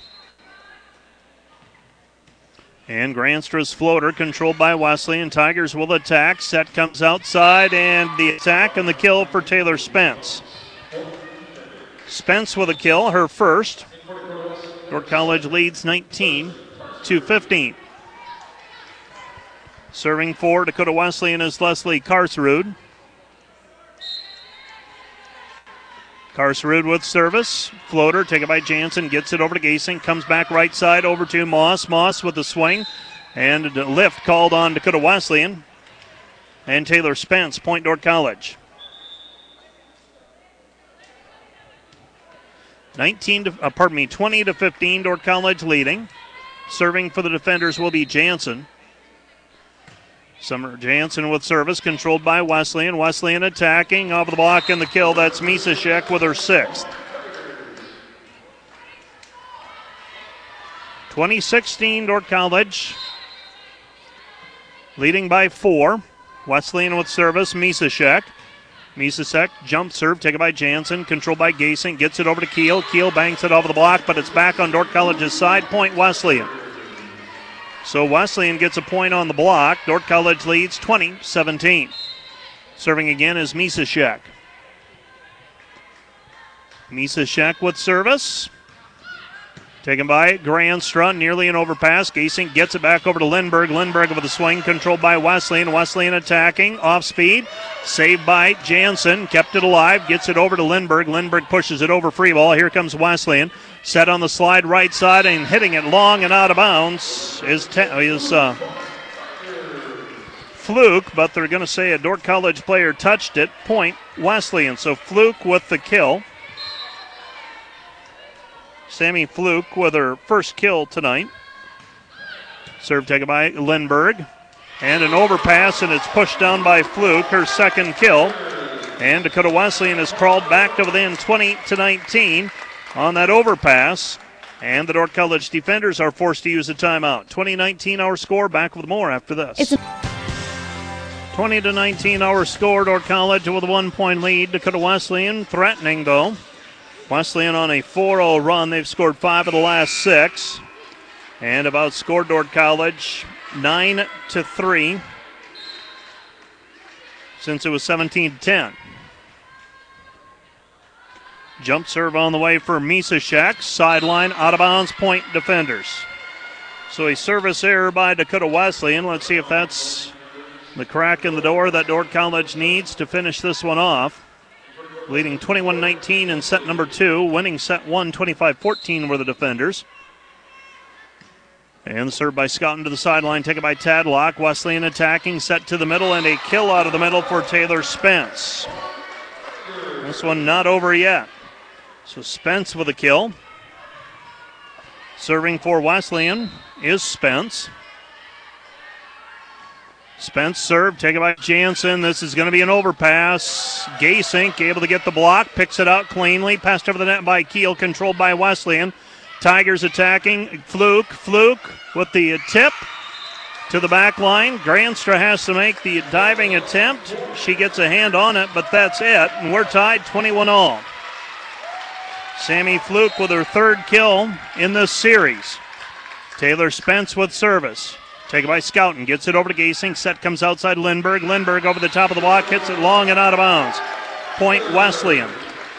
And Granstra's floater controlled by Wesleyan. Tigers will attack. Set comes outside, and the attack and the kill for Taylor Spence. Spence with a kill, her first. Dordt College leads 19-15. Serving for Dakota Wesleyan is Leslie Karsrud. Karsrud with service. Floater taken by Jansen. Gets it over to Gasing. Comes back right side over to Moss. Moss with the swing. And a lift called on Dakota Wesleyan. And Taylor Spence, Point Dordt College. 20-15, Dordt College leading. Serving for the defenders will be Jansen. Summer Jansen with service, controlled by Wesleyan. Wesleyan attacking, off the block and the kill. That's Misashek with her sixth. 2016, Dordt College leading by 4. Wesleyan with service, Misashek. Misashek, jump serve, taken by Jansen, controlled by Gasink, gets it over to Keel. Keel banks it over the block, but it's back on Dordt College's side. Point Wesleyan. So Wesleyan gets a point on the block. Dordt College leads 20-17. Serving again is Misashek. Misashek with service. Taken by Granstra, nearly an overpass. Gasink gets it back over to Lindbergh. Lindbergh with a swing, controlled by Wesleyan. Wesleyan attacking, off speed. Saved by Jansen, kept it alive, gets it over to Lindbergh. Lindbergh pushes it over free ball. Here comes Wesleyan. Set on the slide right side and hitting it long and out of bounds is Fluke, but they're going to say a Dordt College player touched it. Point Wesleyan. So Fluke with the kill. Sammy Fluke with her first kill tonight. Serve taken by Lindbergh. And an overpass, and it's pushed down by Fluke, her second kill. And Dakota Wesleyan has crawled back to within 20-19 on that overpass. And the Dordt College defenders are forced to use a timeout. 20-19 our score. Back with more after this. 20-19 our score. Dordt College with a 1-point lead. Dakota Wesleyan threatening, though. Wesleyan on a 4-0 run. They've scored 5 of the last 6. And have outscored Dordt College 9-3 since it was 17-10. Jump serve on the way for Misashek. Sideline, out of bounds, point defenders. So a service error by Dakota Wesleyan. Let's see if that's the crack in the door that Dordt College needs to finish this one off. Leading 21-19 in set number 2. Winning set 1, 25-14 were the defenders. And the serve by Scouten to the sideline, taken by Tadlock. Wesleyan attacking, set to the middle, and a kill out of the middle for Taylor Spence. This one not over yet. So Spence with a kill. Serving for Wesleyan is Spence. Spence serve, taken by Jansen. This is going to be an overpass. Gasink able to get the block, picks it out cleanly. Passed over the net by Keel, controlled by Wesleyan. Tigers attacking. Fluke with the tip to the back line. Granstra has to make the diving attempt. She gets a hand on it, but that's it. And we're tied 21-all. Sammy Fluke with her third kill in this series. Taylor Spence with service. Taken by Scouten. Gets it over to Gasink. Set comes outside Lindbergh. Lindbergh over the top of the block. Hits it long and out of bounds. Point Wesleyan.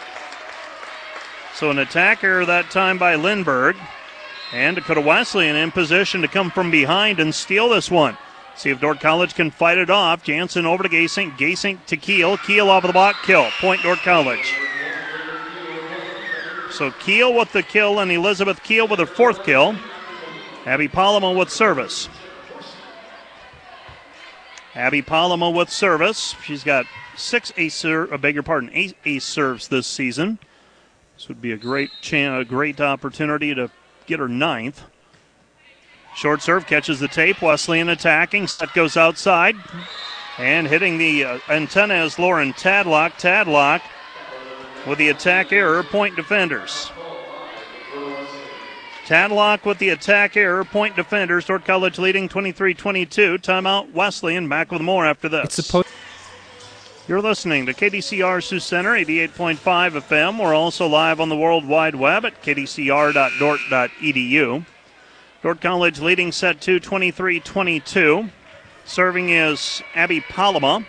So an attack error that time by Lindbergh. And Dakota Wesleyan in position to come from behind and steal this one. See if Dordt College can fight it off. Jansen over to Gasink. Gasink to Keel. Keel off of the block. Kill. Point Dordt College. So Keel with the kill and Elizabeth Keel with her fourth kill. Abby Paloma with service. Abby Paloma with service. She's got 8 ace serves this season. This would be a great opportunity to get her 9th. Short serve catches the tape. Wesleyan attacking. Set goes outside. And hitting the antenna is Lauren Tadlock. Tadlock with the attack error. Point defenders. Tadlock with the attack error. Point defenders. Dordt College leading 23-22. Timeout Wesleyan. Back with more after this. You're listening to KDCR Sioux Center, 88.5 FM. We're also live on the World Wide Web at kdcr.dort.edu. Dordt College leading set 2, 23-22. Serving is Abby Paloma.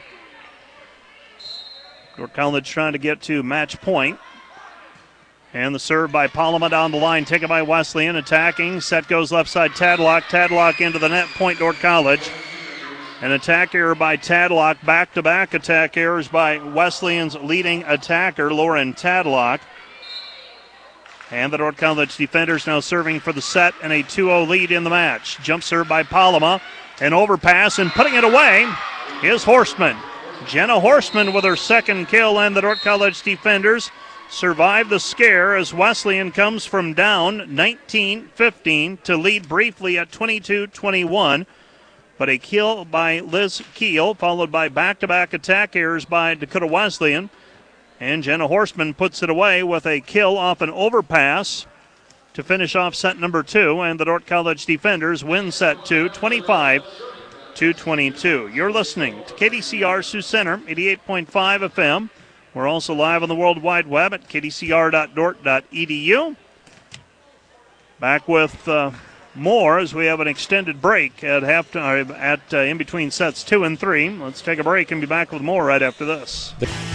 Dordt College trying to get to match point. And the serve by Paloma down the line, taken by Wesleyan. Attacking, set goes left side, Tadlock. Tadlock into the net, point Dordt College. An attack error by Tadlock. Back-to-back attack errors by Wesleyan's leading attacker, Lauren Tadlock. And the Dordt College defenders now serving for the set and a 2-0 lead in the match. Jump serve by Paloma. An overpass and putting it away is Horstman. Jenna Horstman with her second kill, and the Dordt College defenders survive the scare as Wesleyan comes from down 19-15 to lead briefly at 22-21. But a kill by Liz Keel, followed by back-to-back attack errors by Dakota Wesleyan. And Jenna Horstman puts it away with a kill off an overpass to finish off set number 2. And the Dordt College defenders win set 2, 25-21. 2:22. You're listening to KDCR Sioux Center, 88.5 FM. We're also live on the World Wide Web at kdcr.dort.edu. Back with more as we have an extended break at halftime in between sets 2 and 3. Let's take a break and be back with more right after this.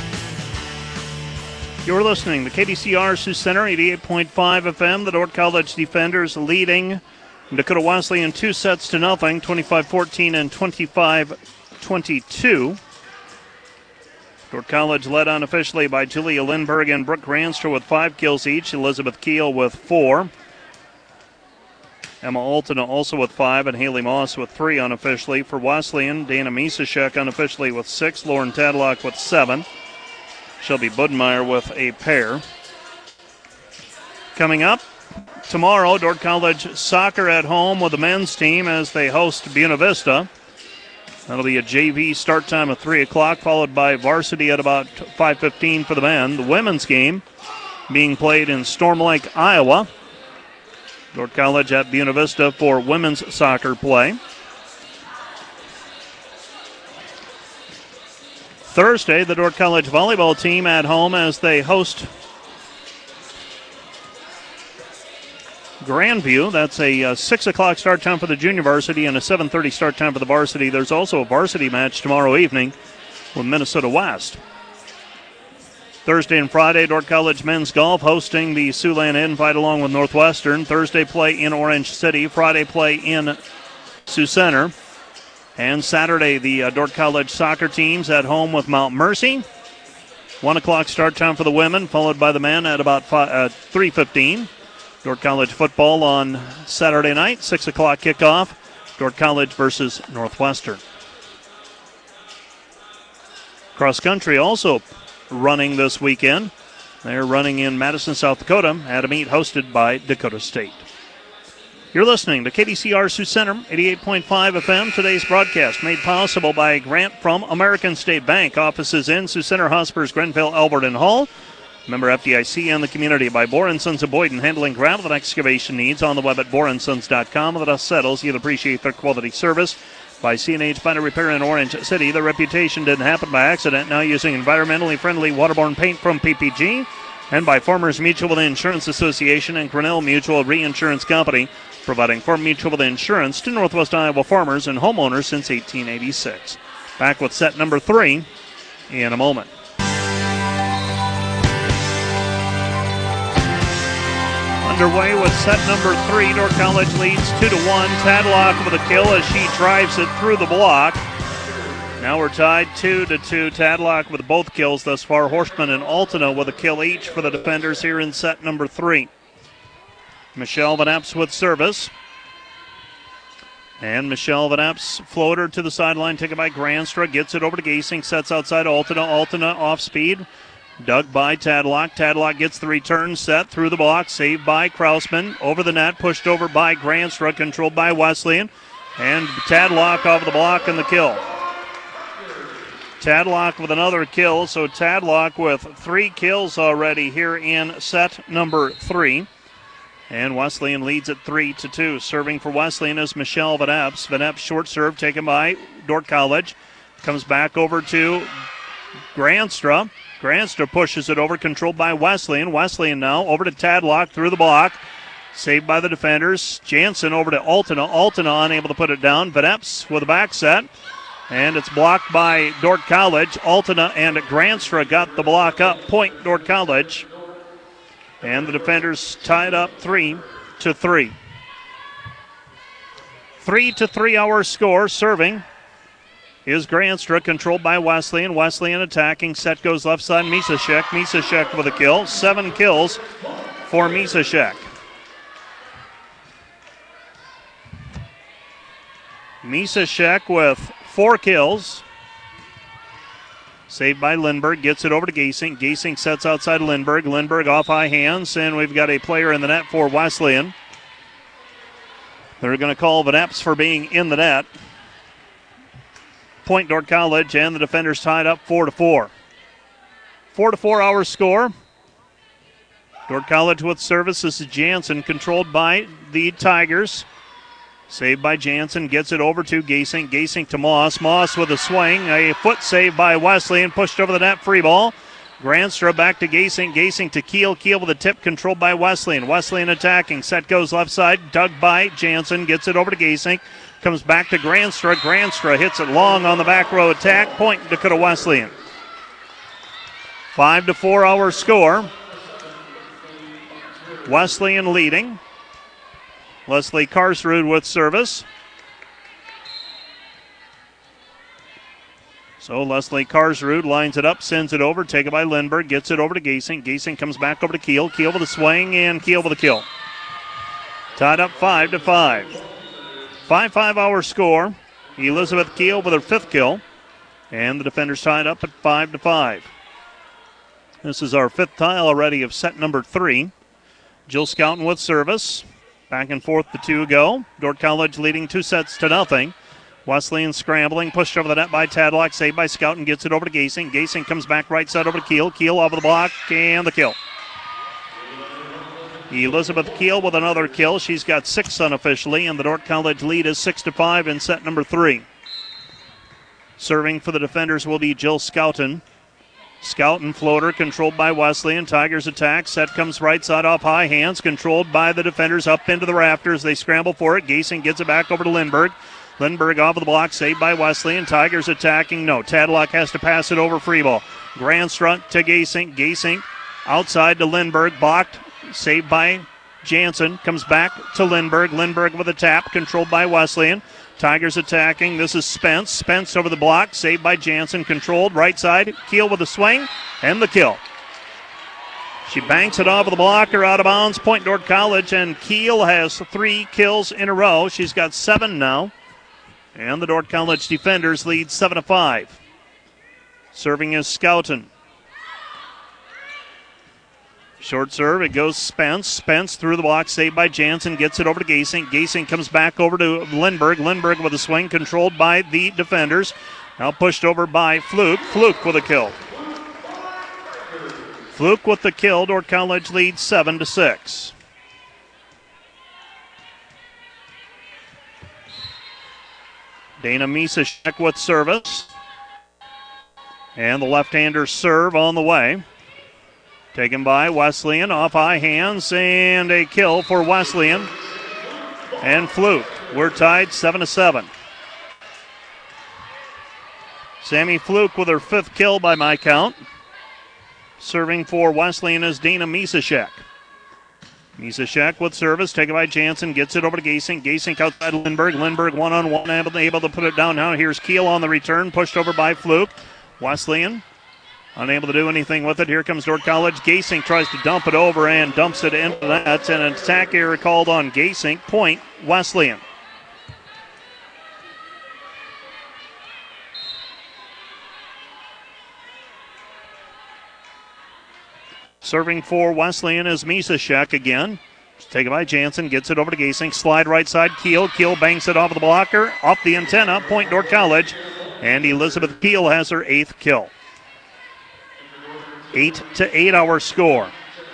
You're listening to KDCR Sioux Center, 88.5 FM. The Dordt College Defenders leading Dakota Wesleyan 2 sets to nothing, 25-14 and 25-22. Dordt College led unofficially by Julia Lindberg and Brooke Granstra with 5 kills each. Elizabeth Keel with 4. Emma Altena also with 5, and Haley Moss with 3 unofficially. For Wesleyan, Dana Misashek unofficially with 6. Lauren Tadlock with 7. Shelby Budmeyer with a pair. Coming up tomorrow, Dordt College soccer at home with the men's team as they host Buena Vista. That'll be a JV start time of 3 o'clock, followed by varsity at about 5:15 for the men. The women's game being played in Storm Lake, Iowa. Dordt College at Buena Vista for women's soccer play. Thursday, the Dordt College volleyball team at home as they host Grandview. That's a 6 o'clock start time for the junior varsity and a 7:30 start time for the varsity. There's also a varsity match tomorrow evening with Minnesota West. Thursday and Friday, Dordt College men's golf hosting the Siouxland Invite along with Northwestern. Thursday play in Orange City. Friday play in Sioux Center. And Saturday, the Dordt College soccer teams at home with Mount Mercy. 1 o'clock start time for the women, followed by the men at about 3:15. Dordt College football on Saturday night, 6 o'clock kickoff. Dordt College versus Northwestern. Cross country also running this weekend. They're running in Madison, South Dakota at a meet hosted by Dakota State. You're listening to KDCR Sioux Center, 88.5 FM. Today's broadcast made possible by a grant from American State Bank. Offices in Sioux Center, Hospers, Grenville, Albert, and Hall. Member FDIC and the community by Boren Sons of Boyden, handling gravel and excavation needs on the web at borensons.com. The dust settles. You'll appreciate their quality service. By C&H Binder Repair in Orange City. Their reputation didn't happen by accident. Now using environmentally friendly waterborne paint from PPG. And by Farmers Mutual Insurance Association and Grinnell Mutual Reinsurance Company, providing farm mutual insurance to Northwest Iowa farmers and homeowners since 1886. Back with set number 3 in a moment. Underway with set number 3. Dordt College leads 2-1. Tadlock with a kill as she drives it through the block. Now we're tied 2-2. Tadlock with both kills thus far. Horstman and Altena with a kill each for the defenders here in set number 3. Michelle Van Epps with service. And Michelle Van Epps floater to the sideline, taken by Granstra. Gets it over to Gasing, sets outside Altena. Altena off speed. Dug by Tadlock. Tadlock gets the return set through the block. Saved by Krausman. Over the net. Pushed over by Granstra. Controlled by Wesleyan. And Tadlock off the block and the kill. Tadlock with another kill. So Tadlock with 3 kills already here in set number 3. And Wesleyan leads at 3-2. Serving for Wesleyan is Michelle Van Epps. Van Epps short serve taken by Dordt College. Comes back over to Granstra. Granstra pushes it over, controlled by Wesleyan. Wesleyan now over to Tadlock through the block. Saved by the defenders. Jansen over to Altena. Altena unable to put it down. Van Epps with a back set. And it's blocked by Dordt College. Altena and Granstra got the block up. Point Dordt College. And the defenders tied up 3-3. 3-3 our score. Serving is Granstra, controlled by Wesleyan. Wesleyan attacking. Set goes left side. Misashek. Misashek with a kill. 7 kills for Misashek. Misashek with 4 kills. Saved by Lindberg. Gets it over to Gasing. Gasing sets outside Lindberg. Lindberg off high hands. And we've got a player in the net for Wesleyan. They're going to call Van Epps for being in the net. Point Dordt College, and the defenders tied up 4-4. 4-4 our score. Dordt College with service. This is Jansen, controlled by the Tigers. Saved by Jansen, gets it over to Gasink. Gasink to Moss. Moss with a swing. A foot save by Wesleyan, pushed over the net, free ball. Granstra back to Gasink. Gasink to Keel. Keel with a tip, controlled by Wesleyan. Wesleyan attacking. Set goes left side, dug by Jansen. Gets it over to Gasink. Comes back to Granstra. Granstra hits it long on the back row attack. Point Dakota Wesleyan. 5-4 our score. Wesleyan leading. Leslie Karsrud with service. So Leslie Karsrud lines it up, sends it over, taken by Lindberg, gets it over to Gasink. Gasink comes back over to Keel. Keel with a swing and Keel with a kill. Tied up 5-5. 5-5 our score. Elizabeth Keel with her 5th kill. And the defenders tied up at 5-5. This is our 5th tie already of set number 3. Jill Scouten with service. Back and forth the 2 go. Dordt College leading 2-0. Wesleyan scrambling, pushed over the net by Tadlock, saved by Scouten, gets it over to Gasink. Gasink comes back right side over to Keel. Keel over the block, and the kill. Elizabeth Keel with another kill. She's got 6 unofficially, and the Dordt College lead is 6-5 in set number 3. Serving for the defenders will be Jill Scouten. Scouten floater controlled by Wesleyan. Tigers attack. Set comes right side off high hands. Controlled by the defenders up into the rafters. They scramble for it. Gasink gets it back over to Lindberg. Lindberg off of the block. Saved by Wesleyan. Tigers attacking. No. Tadlock has to pass it over. Free ball. Grandstruck to Gasink. Gasink outside to Lindberg. Blocked. Saved by Jansen. Comes back to Lindberg. Lindberg with a tap. Controlled by Wesleyan. Tigers attacking. This is Spence. Spence over the block. Saved by Jansen. Controlled. Right side. Keel with a swing. And the kill. She banks it off of the blocker out of bounds. Point Dordt College. And Keel has 3 kills in a row. She's got 7 now. And the Dordt College defenders lead 7-5. Serving is Scouten. Short serve, it goes Spence. Spence through the block, saved by Jansen, gets it over to Gasink. Gasink comes back over to Lindberg. Lindberg with a swing, controlled by the defenders. Now pushed over by Fluke. Fluke with a kill. Fluke with the kill. Dordt College leads 7-6. Dana Misashek with service. And the left-hander serve on the way. Taken by Wesleyan off high hands, and a kill for Wesleyan and Fluke. We're tied 7-7. Sammy Fluke with her 5th kill by my count. Serving for Wesleyan is Dana Misashek. Misashek with service, taken by Jansen, gets it over to Gasink. Gasink outside Lindberg. Lindberg one-on-one, able to put it down now. Here's Keel on the return, pushed over by Fluke. Wesleyan unable to do anything with it. Here comes Dordt College. Gasink tries to dump it over and dumps it into the net. And an attack error called on Gasink. Point Wesleyan. Serving for Wesleyan is Misashek again. It's taken by Jansen. Gets it over to Gasink. Slide right side. Keel. Keel banks it off of the blocker. Off the antenna. Point Dordt College. And Elizabeth Keel has her 8th kill. 8-8 our score.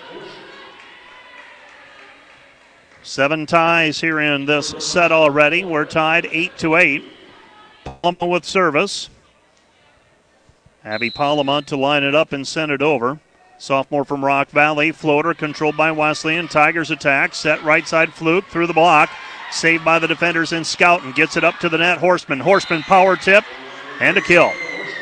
7 ties here in this set already. We're tied 8-8. Palma with service. Abby Palma to line it up and send it over. Sophomore from Rock Valley. Floater controlled by Wesleyan. Tigers attack. Set right side Fluke through the block. Saved by the defenders in Scouten. Gets it up to the net. Horstman. Horstman power tip and a kill.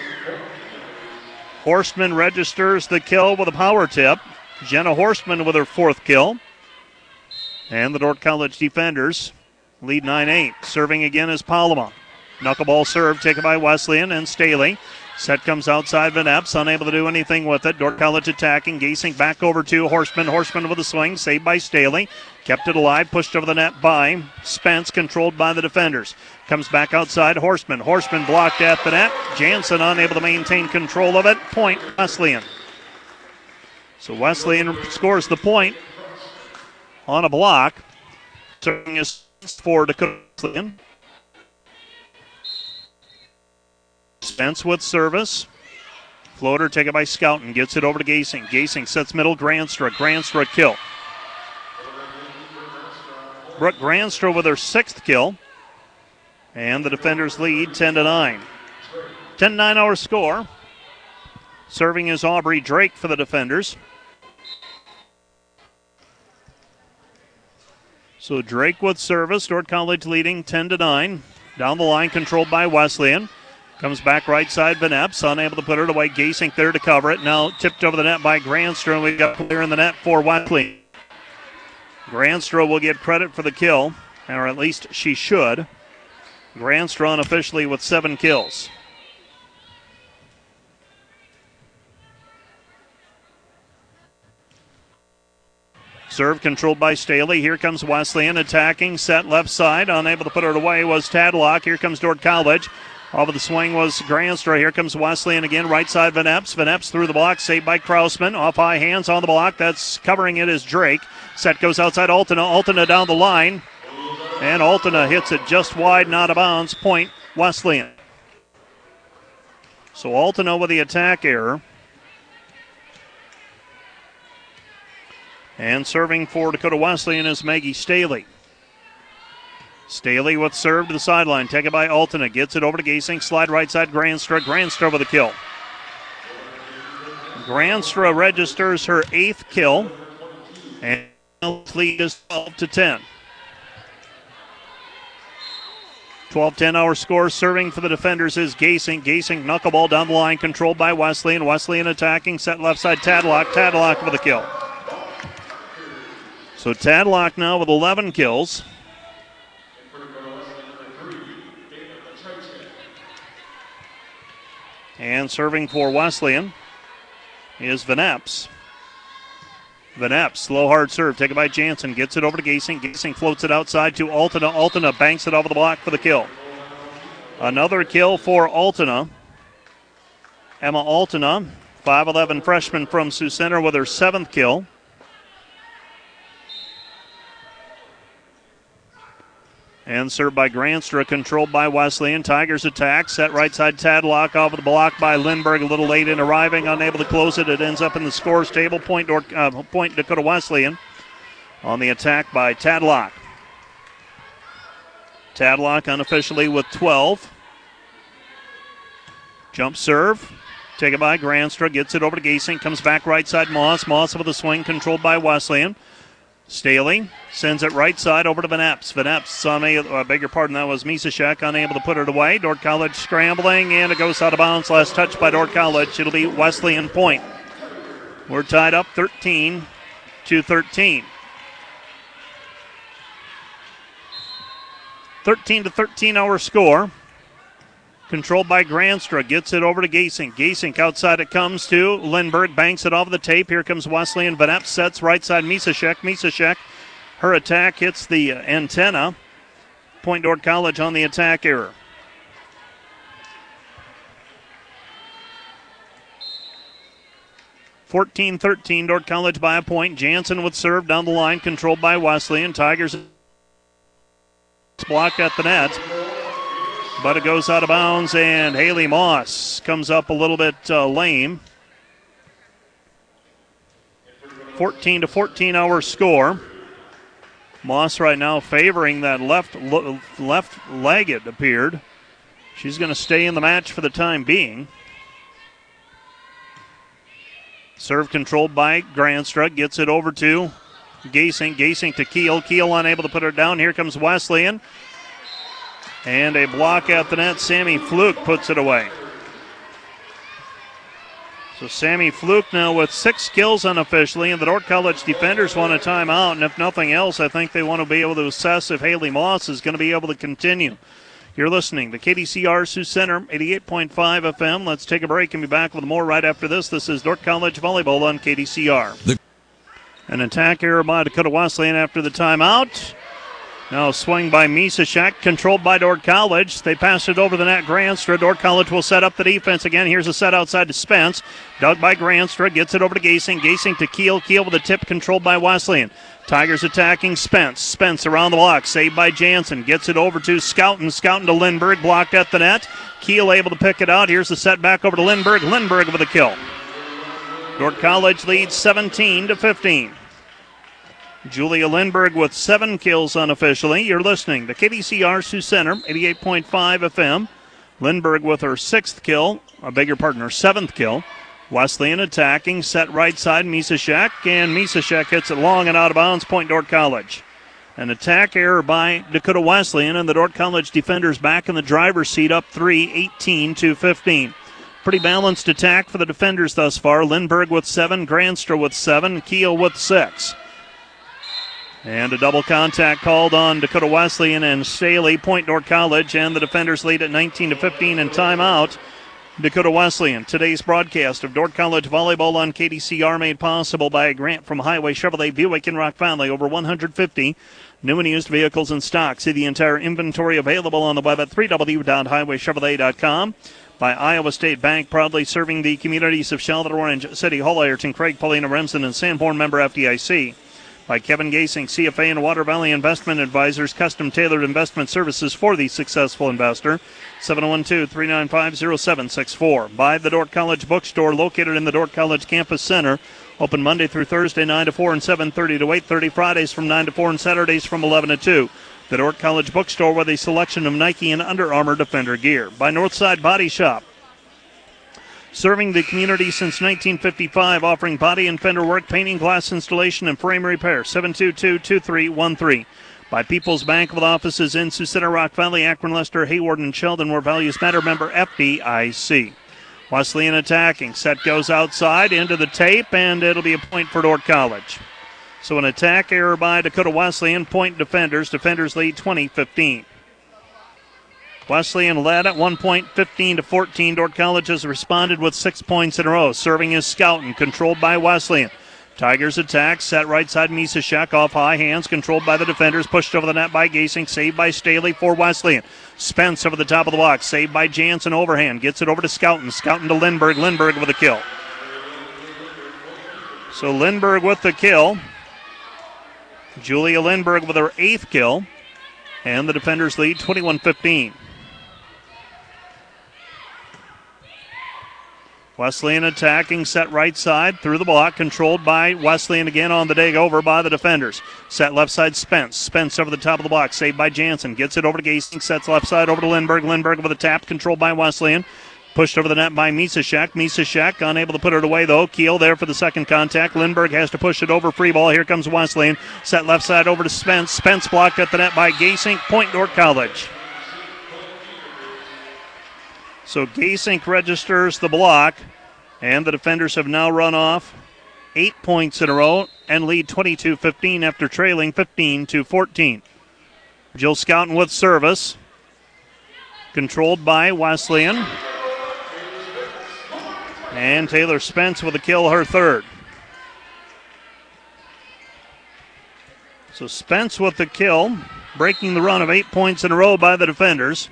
Horstman registers the kill with a power tip. Jenna Horstman with her 4th kill. And the Dordt College defenders lead 9-8. Serving again is Palma. Knuckleball serve taken by Wesleyan and Staley. Set comes outside Van Epps, unable to do anything with it. Dordt College attacking. Gasink back over to Horstman. Horstman with a swing, saved by Staley. Kept it alive, pushed over the net by Spence, controlled by the defenders. Comes back outside Horstman. Horstman blocked at the net. Jansen unable to maintain control of it. Point Wesleyan. So Wesleyan scores the point on a block. Serving is for Dakota Wesleyan. Spence with service. Floater taken by Scouten. Gets it over to Gasink. Gasink sets middle. Granstra. Granstra kill. Brooke Granstra with her 6th kill. And the defenders lead 10-9. 10-9 our score. Serving is Aubrey Drake for the defenders. So Drake with service. Dordt College leading 10-9. Down the line, controlled by Wesleyan. Comes back right side, Van Epps, unable to put it away. Gasink there to cover it. Now tipped over the net by Granstra, and we've got clear in the net for Wesleyan. Granstra will get credit for the kill, or at least she should. Granstra unofficially with 7 kills. Serve controlled by Staley. Here comes Wesleyan attacking, set left side. Unable to put it away was Tadlock. Here comes Dordt College. Off of the swing was Granstra. Here comes Wesleyan again, right side Van Epps. Van Epps through the block, saved by Krausman. Off high, hands on the block. That's covering it is Drake. Set goes outside Altena. Altena down the line. And Altena hits it just wide and out of bounds. Point Wesleyan. So Altena with the attack error. And serving for Dakota Wesleyan is Maggie Staley. Staley with serve to the sideline. Taken by Altena. Gets it over to Gasink. Slide right side Granstra. Granstra with the kill. Granstra registers her 8th kill. And lead is 12-10. 12-10 our score. Serving for the defenders is Gasink. Gasink knuckleball down the line. Controlled by Wesleyan. Wesleyan attacking. Set left side Tadlock. Tadlock with a kill. So Tadlock now with 11 kills. And serving for Wesleyan is Van Epps. Van Epps, low hard serve, taken by Jansen. Gets it over to Gasink. Gasink floats it outside to Altena. Altena banks it over the block for the kill. Another kill for Altena. Emma Altena, 5'11 freshman from Sioux Center with her 7th kill. And served by Granstra, controlled by Wesleyan. Tigers attack, set right side Tadlock off of the block by Lindbergh, a little late in arriving, unable to close it. It ends up in the scores table, point Dakota Wesleyan on the attack by Tadlock. Tadlock unofficially with 12. Jump serve, taken by Granstra, gets it over to Gasink, comes back right side Moss. Moss with a swing, controlled by Wesleyan. Staley sends it right side over to Van Epps. Van Epps, that was Misashek, unable to put it away. Dordt College scrambling, and it goes out of bounds. Last touch by Dordt College. It'll be Wesleyan point. We're tied up 13-13. 13-13 our score. Controlled by Granstra. Gets it over to Gasink. Gasink outside it comes to Lindbergh. Banks it off the tape. Here comes Wesleyan. Van Epps sets right side Misashek. Misashek, her attack hits the antenna. Point Dordt College on the attack error. (14-13) Dordt College by a point. Jansen with serve down the line. Controlled by Wesleyan. Tigers blocked at the net. But it goes out of bounds, and Haley Moss comes up a little bit lame. 14-14 our score. Moss right now favoring that left leg, it appeared. She's going to stay in the match for the time being. Serve controlled by Granstra. Gets it over to Gasink. Gasink to Keel. Keel unable to put her down. Here comes Wesleyan. And a block at the net. Sammy Fluke puts it away. So Sammy Fluke now with 6 kills unofficially, and the Dordt College defenders want a timeout. And if nothing else, I think they want to be able to assess if Haley Moss is going to be able to continue. You're listening to KDCR Sioux Center, 88.5 FM. Let's take a break and be back with more right after this. This is Dordt College Volleyball on KDCR. An attack error by Dakota Wesleyan after the timeout. Now swing by Misashek, controlled by Dordt College. They pass it over the net. Granstra. Dordt College will set up the defense again. Here's a set outside to Spence. Dug by Granstra. Gets it over to Gasink. Gasink to Keel. Keel with a tip, controlled by Wesleyan. Tigers attacking Spence. Spence around the block. Saved by Jansen. Gets it over to Scouten. Scouten to Lindbergh. Blocked at the net. Keel able to pick it out. Here's the set back over to Lindbergh. Lindbergh with a kill. Dordt College leads 17-15. Julia Lindberg with 7 kills unofficially. You're listening to KDCR Sioux Center, 88.5 FM. Lindberg with her 7th kill. Wesleyan attacking, set right side, Misashek, and Misashek hits it long and out of bounds, point Dordt College. An attack error by Dakota Wesleyan, and the Dordt College defenders back in the driver's seat, up 3, 18-15. Pretty balanced attack for the defenders thus far. Lindberg with 7, Granstra with 7, Keel with 6. And a double contact called on Dakota Wesleyan and Staley, point Dordt College, and the defenders lead at 19-15 and timeout. Dakota Wesleyan. Today's broadcast of Dordt College volleyball on KDCR made possible by a grant from Highway Chevrolet Buick in Rock Valley. Over 150 new and used vehicles in stock. See the entire inventory available on the web at www.highwaychevrolet.com. By Iowa State Bank, proudly serving the communities of Charlotte, Orange City, Hull, Ayrton, Craig, Paulina, Remsen, and Sanborn, member FDIC. By Kevin Gasing, CFA and Water Valley Investment Advisors, custom tailored investment services for the successful investor. 712-395-0764. By the Dordt College Bookstore, located in the Dordt College Campus Center. Open Monday through Thursday, 9 to 4 and 7:30 to 8:30. Fridays from 9 to 4 and Saturdays from 11 to 2. The Dordt College Bookstore with a selection of Nike and Under Armour Defender gear. By Northside Body Shop. Serving the community since 1955, offering body and fender work, painting, glass installation, and frame repair. 722-2313. By People's Bank with offices in Sioux Center, Rock Valley, Akron, Lester, Hayward, and Sheldon, where values matter, member FDIC. Wesleyan attacking. Set goes outside into the tape, and it'll be a point for Dordt College. So an attack error by Dakota Wesleyan, point defenders. Defenders lead 20-15. Wesleyan led at 1 point, 15-14. Dordt College has responded with 6 points in a row. Serving is Scouten, controlled by Wesleyan. Tigers attack, set right side, Misashek off high hands, controlled by the defenders, pushed over the net by Gasing, saved by Staley for Wesleyan. Spence over the top of the box, saved by Jansen overhand, gets it over to Scouten. Scouten to Lindberg, Lindberg with a kill. So Lindberg with the kill. Julia Lindberg with her 8th kill, and the defenders lead 21-15. Wesleyan attacking, set right side through the block, controlled by Wesleyan again on the dig over by the defenders. Set left side, Spence. Spence over the top of the block, saved by Jansen. Gets it over to Gasing, sets left side over to Lindberg. Lindberg with a tap, controlled by Wesleyan. Pushed over the net by Misashek. Misashek unable to put it away though. Keel there for the second contact. Lindberg has to push it over, free ball. Here comes Wesleyan. Set left side over to Spence. Spence blocked at the net by Gasing. Point Dordt College. So Gasing registers the block, and the defenders have now run off 8 points in a row and lead 22-15 after trailing 15-14. Jill Scouten with service, controlled by Wesleyan. And Taylor Spence with a kill, her 3rd. So Spence with the kill, breaking the run of 8 points in a row by the defenders.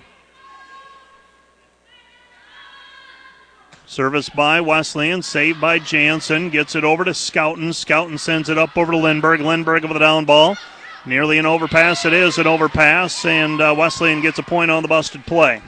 Service by Wesleyan, saved by Jansen, gets it over to Scouten. Scouten sends it up over to Lindberg. Lindberg with a down ball. Nearly an overpass. It is an overpass, and Wesleyan gets a point on the busted play.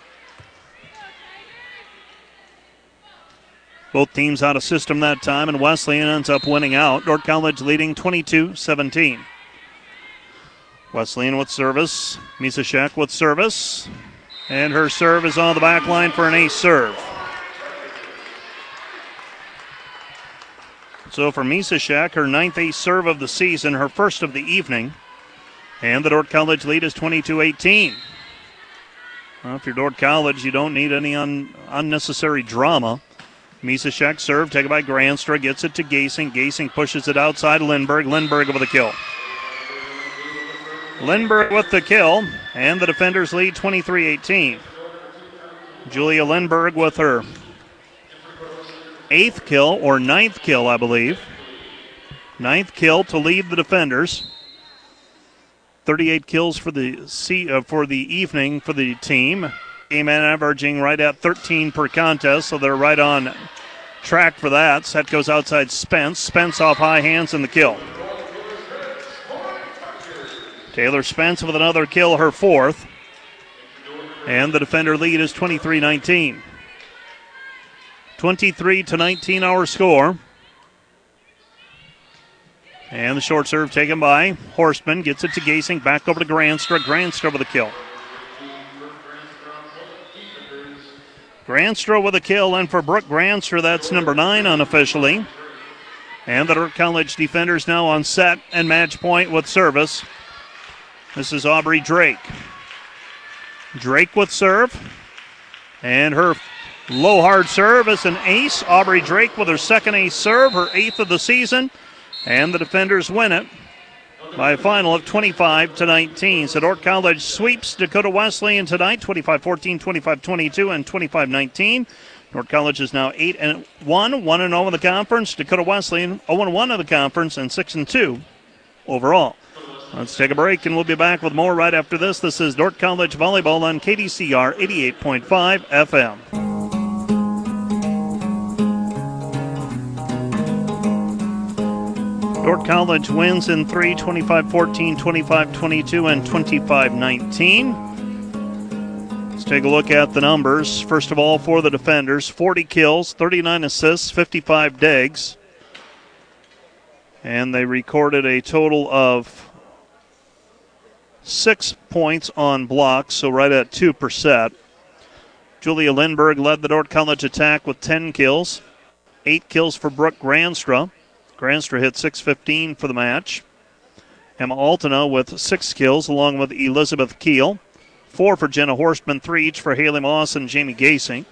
Both teams out of system that time, and Wesleyan ends up winning out. Dordt College leading 22-17. Wesleyan with service. Misashek with service. And her serve is on the back line for an ace serve. So for Misashek, her 9th ace serve of the season, her first of the evening. And the Dordt College lead is 22-18. Well, if you're Dordt College, you don't need any unnecessary drama. Misashek serve, taken by Granstra, gets it to Gasing. Gasing pushes it outside Lindberg. Lindberg with a kill. Lindberg with the kill, and the defenders lead 23-18. Julia Lindberg with her 8th kill, or 9th kill, I believe. 9th kill to lead the defenders. 38 kills for the evening for the team. Game averaging right at 13 per contest, so they're right on track for that. Set goes outside Spence. Spence off high hands in the kill. Taylor Spence with another kill, her 4th. And the defender lead is 23-19. 23-19 our score. And the short serve taken by Horstman. Gets it to Gasing. Back over to Granstra. Granstra with a kill. Granstra with a kill. And for Brooke Granstra, that's number 9 unofficially. And the Dordt College defenders now on set and match point with service. This is Aubrey Drake. Drake with serve. And her low hard serve is an ace. Aubrey Drake with her second ace serve, her 8th of the season. And the defenders win it by a final of 25-19. So Dordt College sweeps Dakota Wesleyan tonight, 25-14, 25-22, and 25-19. Dordt College is now 8-1, 1-0 in the conference. Dakota Wesleyan 0-1 in the conference and 6-2 overall. Let's take a break, and we'll be back with more right after this. This is Dordt College Volleyball on KDCR 88.5 FM. Dordt College wins in 3, 25-14, 25-22, and 25-19. Let's take a look at the numbers. First of all, for the defenders, 40 kills, 39 assists, 55 digs. And they recorded a total of 6 points on blocks, so right at 2%. Julia Lindberg led the Dordt College attack with 10 kills. 8 kills for Brooke Granstra. Granstra hit .615 for the match. Emma Altena with 6 kills along with Elizabeth Keel. 4 for Jenna Horstman, 3 each for Haley Moss and Jamie Gasing.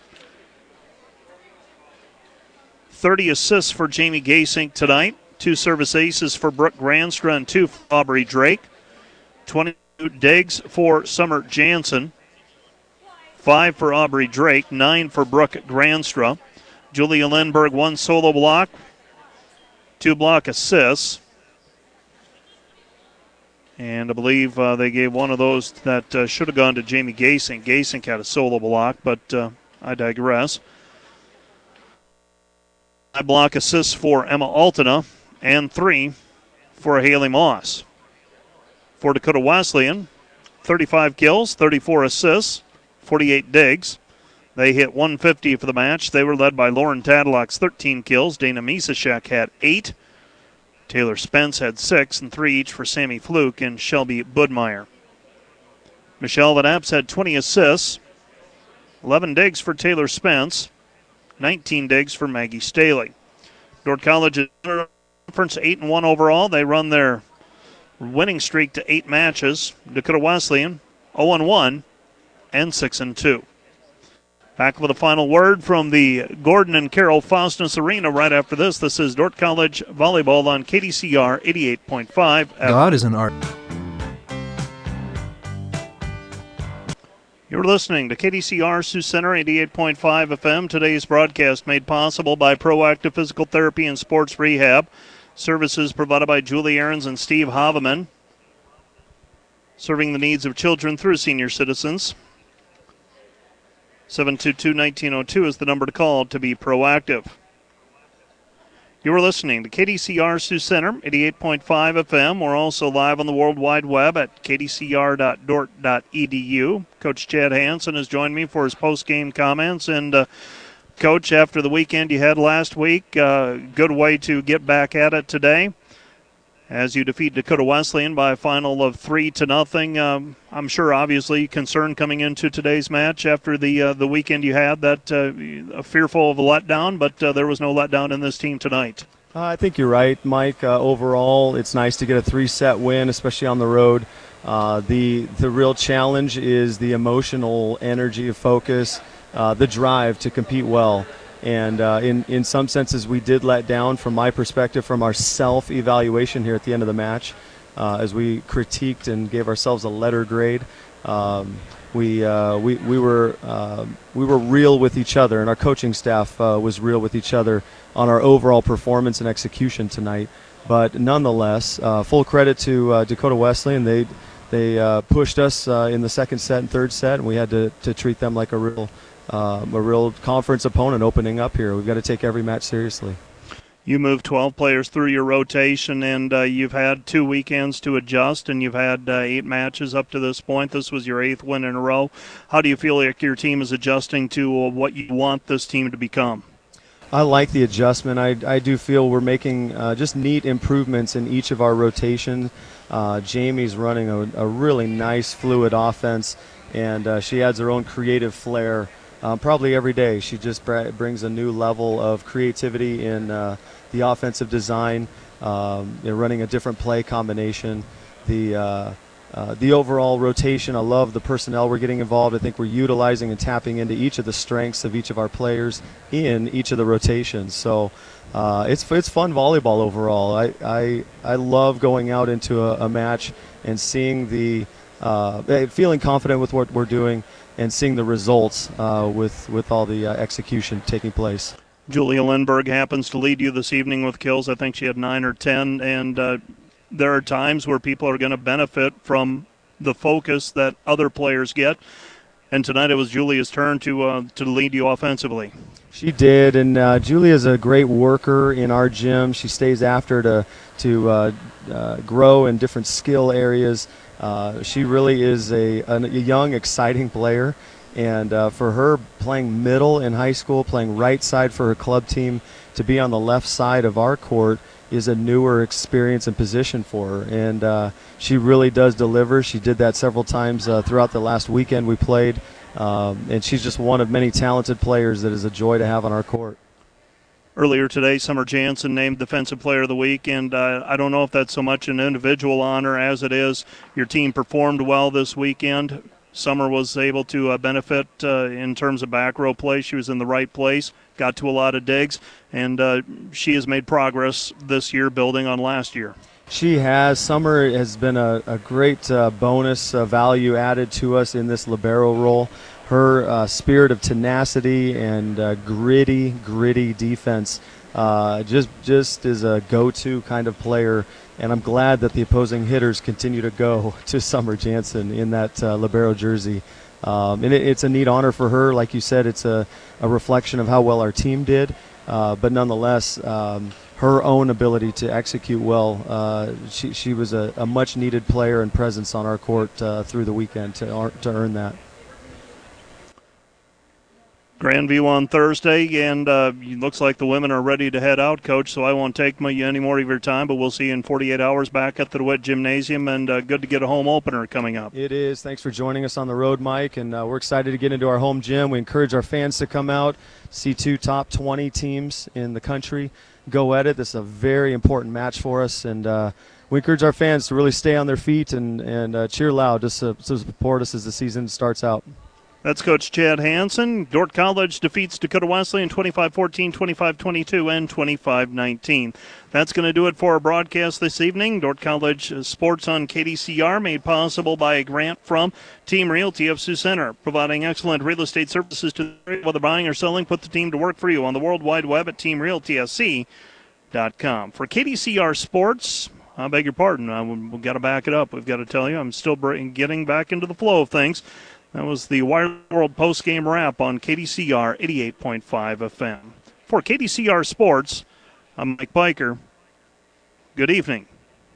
30 assists for Jamie Gasing tonight. 2 service aces for Brooke Granstra and 2 for Aubrey Drake. 22 digs for Summer Jansen. 5 for Aubrey Drake, 9 for Brooke Granstra. Julia Lindberg, 1 solo block. 2 block assists. And I believe they gave one of those that should have gone to Jamie Gasing. Gasing had a solo block, but I digress. 5 block assists for Emma Altena and 3 for Haley Moss. For Dakota Wesleyan, 35 kills, 34 assists, 48 digs. They hit .150 for the match. They were led by Lauren Tadlock's 13 kills. Dana Misashek had 8. Taylor Spence had 6, and 3 each for Sammy Fluke and Shelby Budmeyer. Michelle Van Apps had 20 assists, 11 digs for Taylor Spence, 19 digs for Maggie Staley. Dordt College is conference 8-1 overall. They run their winning streak to 8 matches. Dakota Wesleyan 0-1 and 6-2. Back with a final word from the Gordon and Carol Faustus Arena right after this. This is Dordt College Volleyball on KDCR 88.5. God is an art. You're listening to KDCR Sioux Center 88.5 FM. Today's broadcast made possible by Proactive Physical Therapy and Sports Rehab. Services provided by Julie Ahrens and Steve Haveman. Serving the needs of children through senior citizens. 722-1902 is the number to call to be proactive. You are listening to KDCR Sioux Center, 88.5 FM. We're also live on the World Wide Web at kdcr.dort.edu. Coach Chad Hansen has joined me for his post-game comments. And, Coach, after the weekend you had last week, good way to get back at it today. As you defeat Dakota Wesleyan by a final of 3-0. I'm sure, obviously, concern coming into today's match after the weekend you had, that fearful of a letdown, but there was no letdown in this team tonight. I think you're right, Mike. Overall, it's nice to get a 3-set win, especially on the road. The real challenge is the emotional energy, focus, the drive to compete well. And in some senses, we did let down, from my perspective, from our self-evaluation here at the end of the match, as we critiqued and gave ourselves a letter grade. We were real with each other, and our coaching staff was real with each other on our overall performance and execution tonight. But nonetheless, full credit to Dakota Wesleyan. They pushed us in the second set and third set, and we had to treat them like a real conference opponent opening up here. We've got to take every match seriously. You moved 12 players through your rotation, and you've had 2 weekends to adjust, and you've had 8 matches up to this point. This was your 8th win in a row. How do you feel like your team is adjusting to what you want this team to become? I like the adjustment. I do feel we're making just neat improvements in each of our rotations. Jamie's running a really nice, fluid offense, and she adds her own creative flair probably every day. She just brings a new level of creativity in the offensive design, running a different play combination. The overall rotation, I love the personnel we're getting involved. I think we're utilizing and tapping into each of the strengths of each of our players in each of the rotations. So it's fun volleyball overall. I love going out into a match and seeing feeling confident with what we're doing and seeing the results with all the execution taking place. Julia Lindberg happens to lead you this evening with kills. I think she had 9 or 10, and there are times where people are going to benefit from the focus that other players get. And tonight it was Julia's turn to lead you offensively. She did, and Julia's a great worker in our gym. She stays after to grow in different skill areas. She really is a young, exciting player. And for her playing middle in high school, playing right side for her club team, to be on the left side of our court is a newer experience and position for her, and she really does deliver. She did that several times throughout the last weekend we played, and she's just one of many talented players that is a joy to have on our court. Earlier today, Summer Jansen named Defensive Player of the Week, and I don't know if that's so much an individual honor as it is your team performed well this weekend. Summer was able to benefit in terms of back row play. She was in the right place, got to a lot of digs, and she has made progress this year building on last year. She has. Summer has been a great bonus value added to us in this libero role. Her spirit of tenacity and gritty defense just is a go-to kind of player, and I'm glad that the opposing hitters continue to go to Summer Jansen in that libero jersey. And it's a neat honor for her. Like you said, it's a reflection of how well our team did, but nonetheless, her own ability to execute well, she was a much-needed player and presence on our court through the weekend to earn that. Grandview on Thursday, and it looks like the women are ready to head out, Coach, so I won't take any more of your time, but we'll see you in 48 hours back at the DeWitt Gymnasium, and good to get a home opener coming up. It is. Thanks for joining us on the road, Mike, and we're excited to get into our home gym. We encourage our fans to come out, see 2 top 20 teams in the country go at it. This is a very important match for us, and we encourage our fans to really stay on their feet and cheer loud just to support us as the season starts out. That's Coach Chad Hansen. Dordt College defeats Dakota Wesleyan 25-14, 25-22, and 25-19. That's going to do it for our broadcast this evening. Dordt College Sports on KDCR, made possible by a grant from Team Realty of Sioux Center, providing excellent real estate services to whether buying or selling. Put the team to work for you on the World Wide Web at teamrealtysc.com. For KDCR Sports, I beg your pardon, we've got to back it up. We've got to tell you, I'm still getting back into the flow of things. That was the Wired World post-game wrap on KDCR 88.5 FM. For KDCR Sports, I'm Mike Biker. Good evening.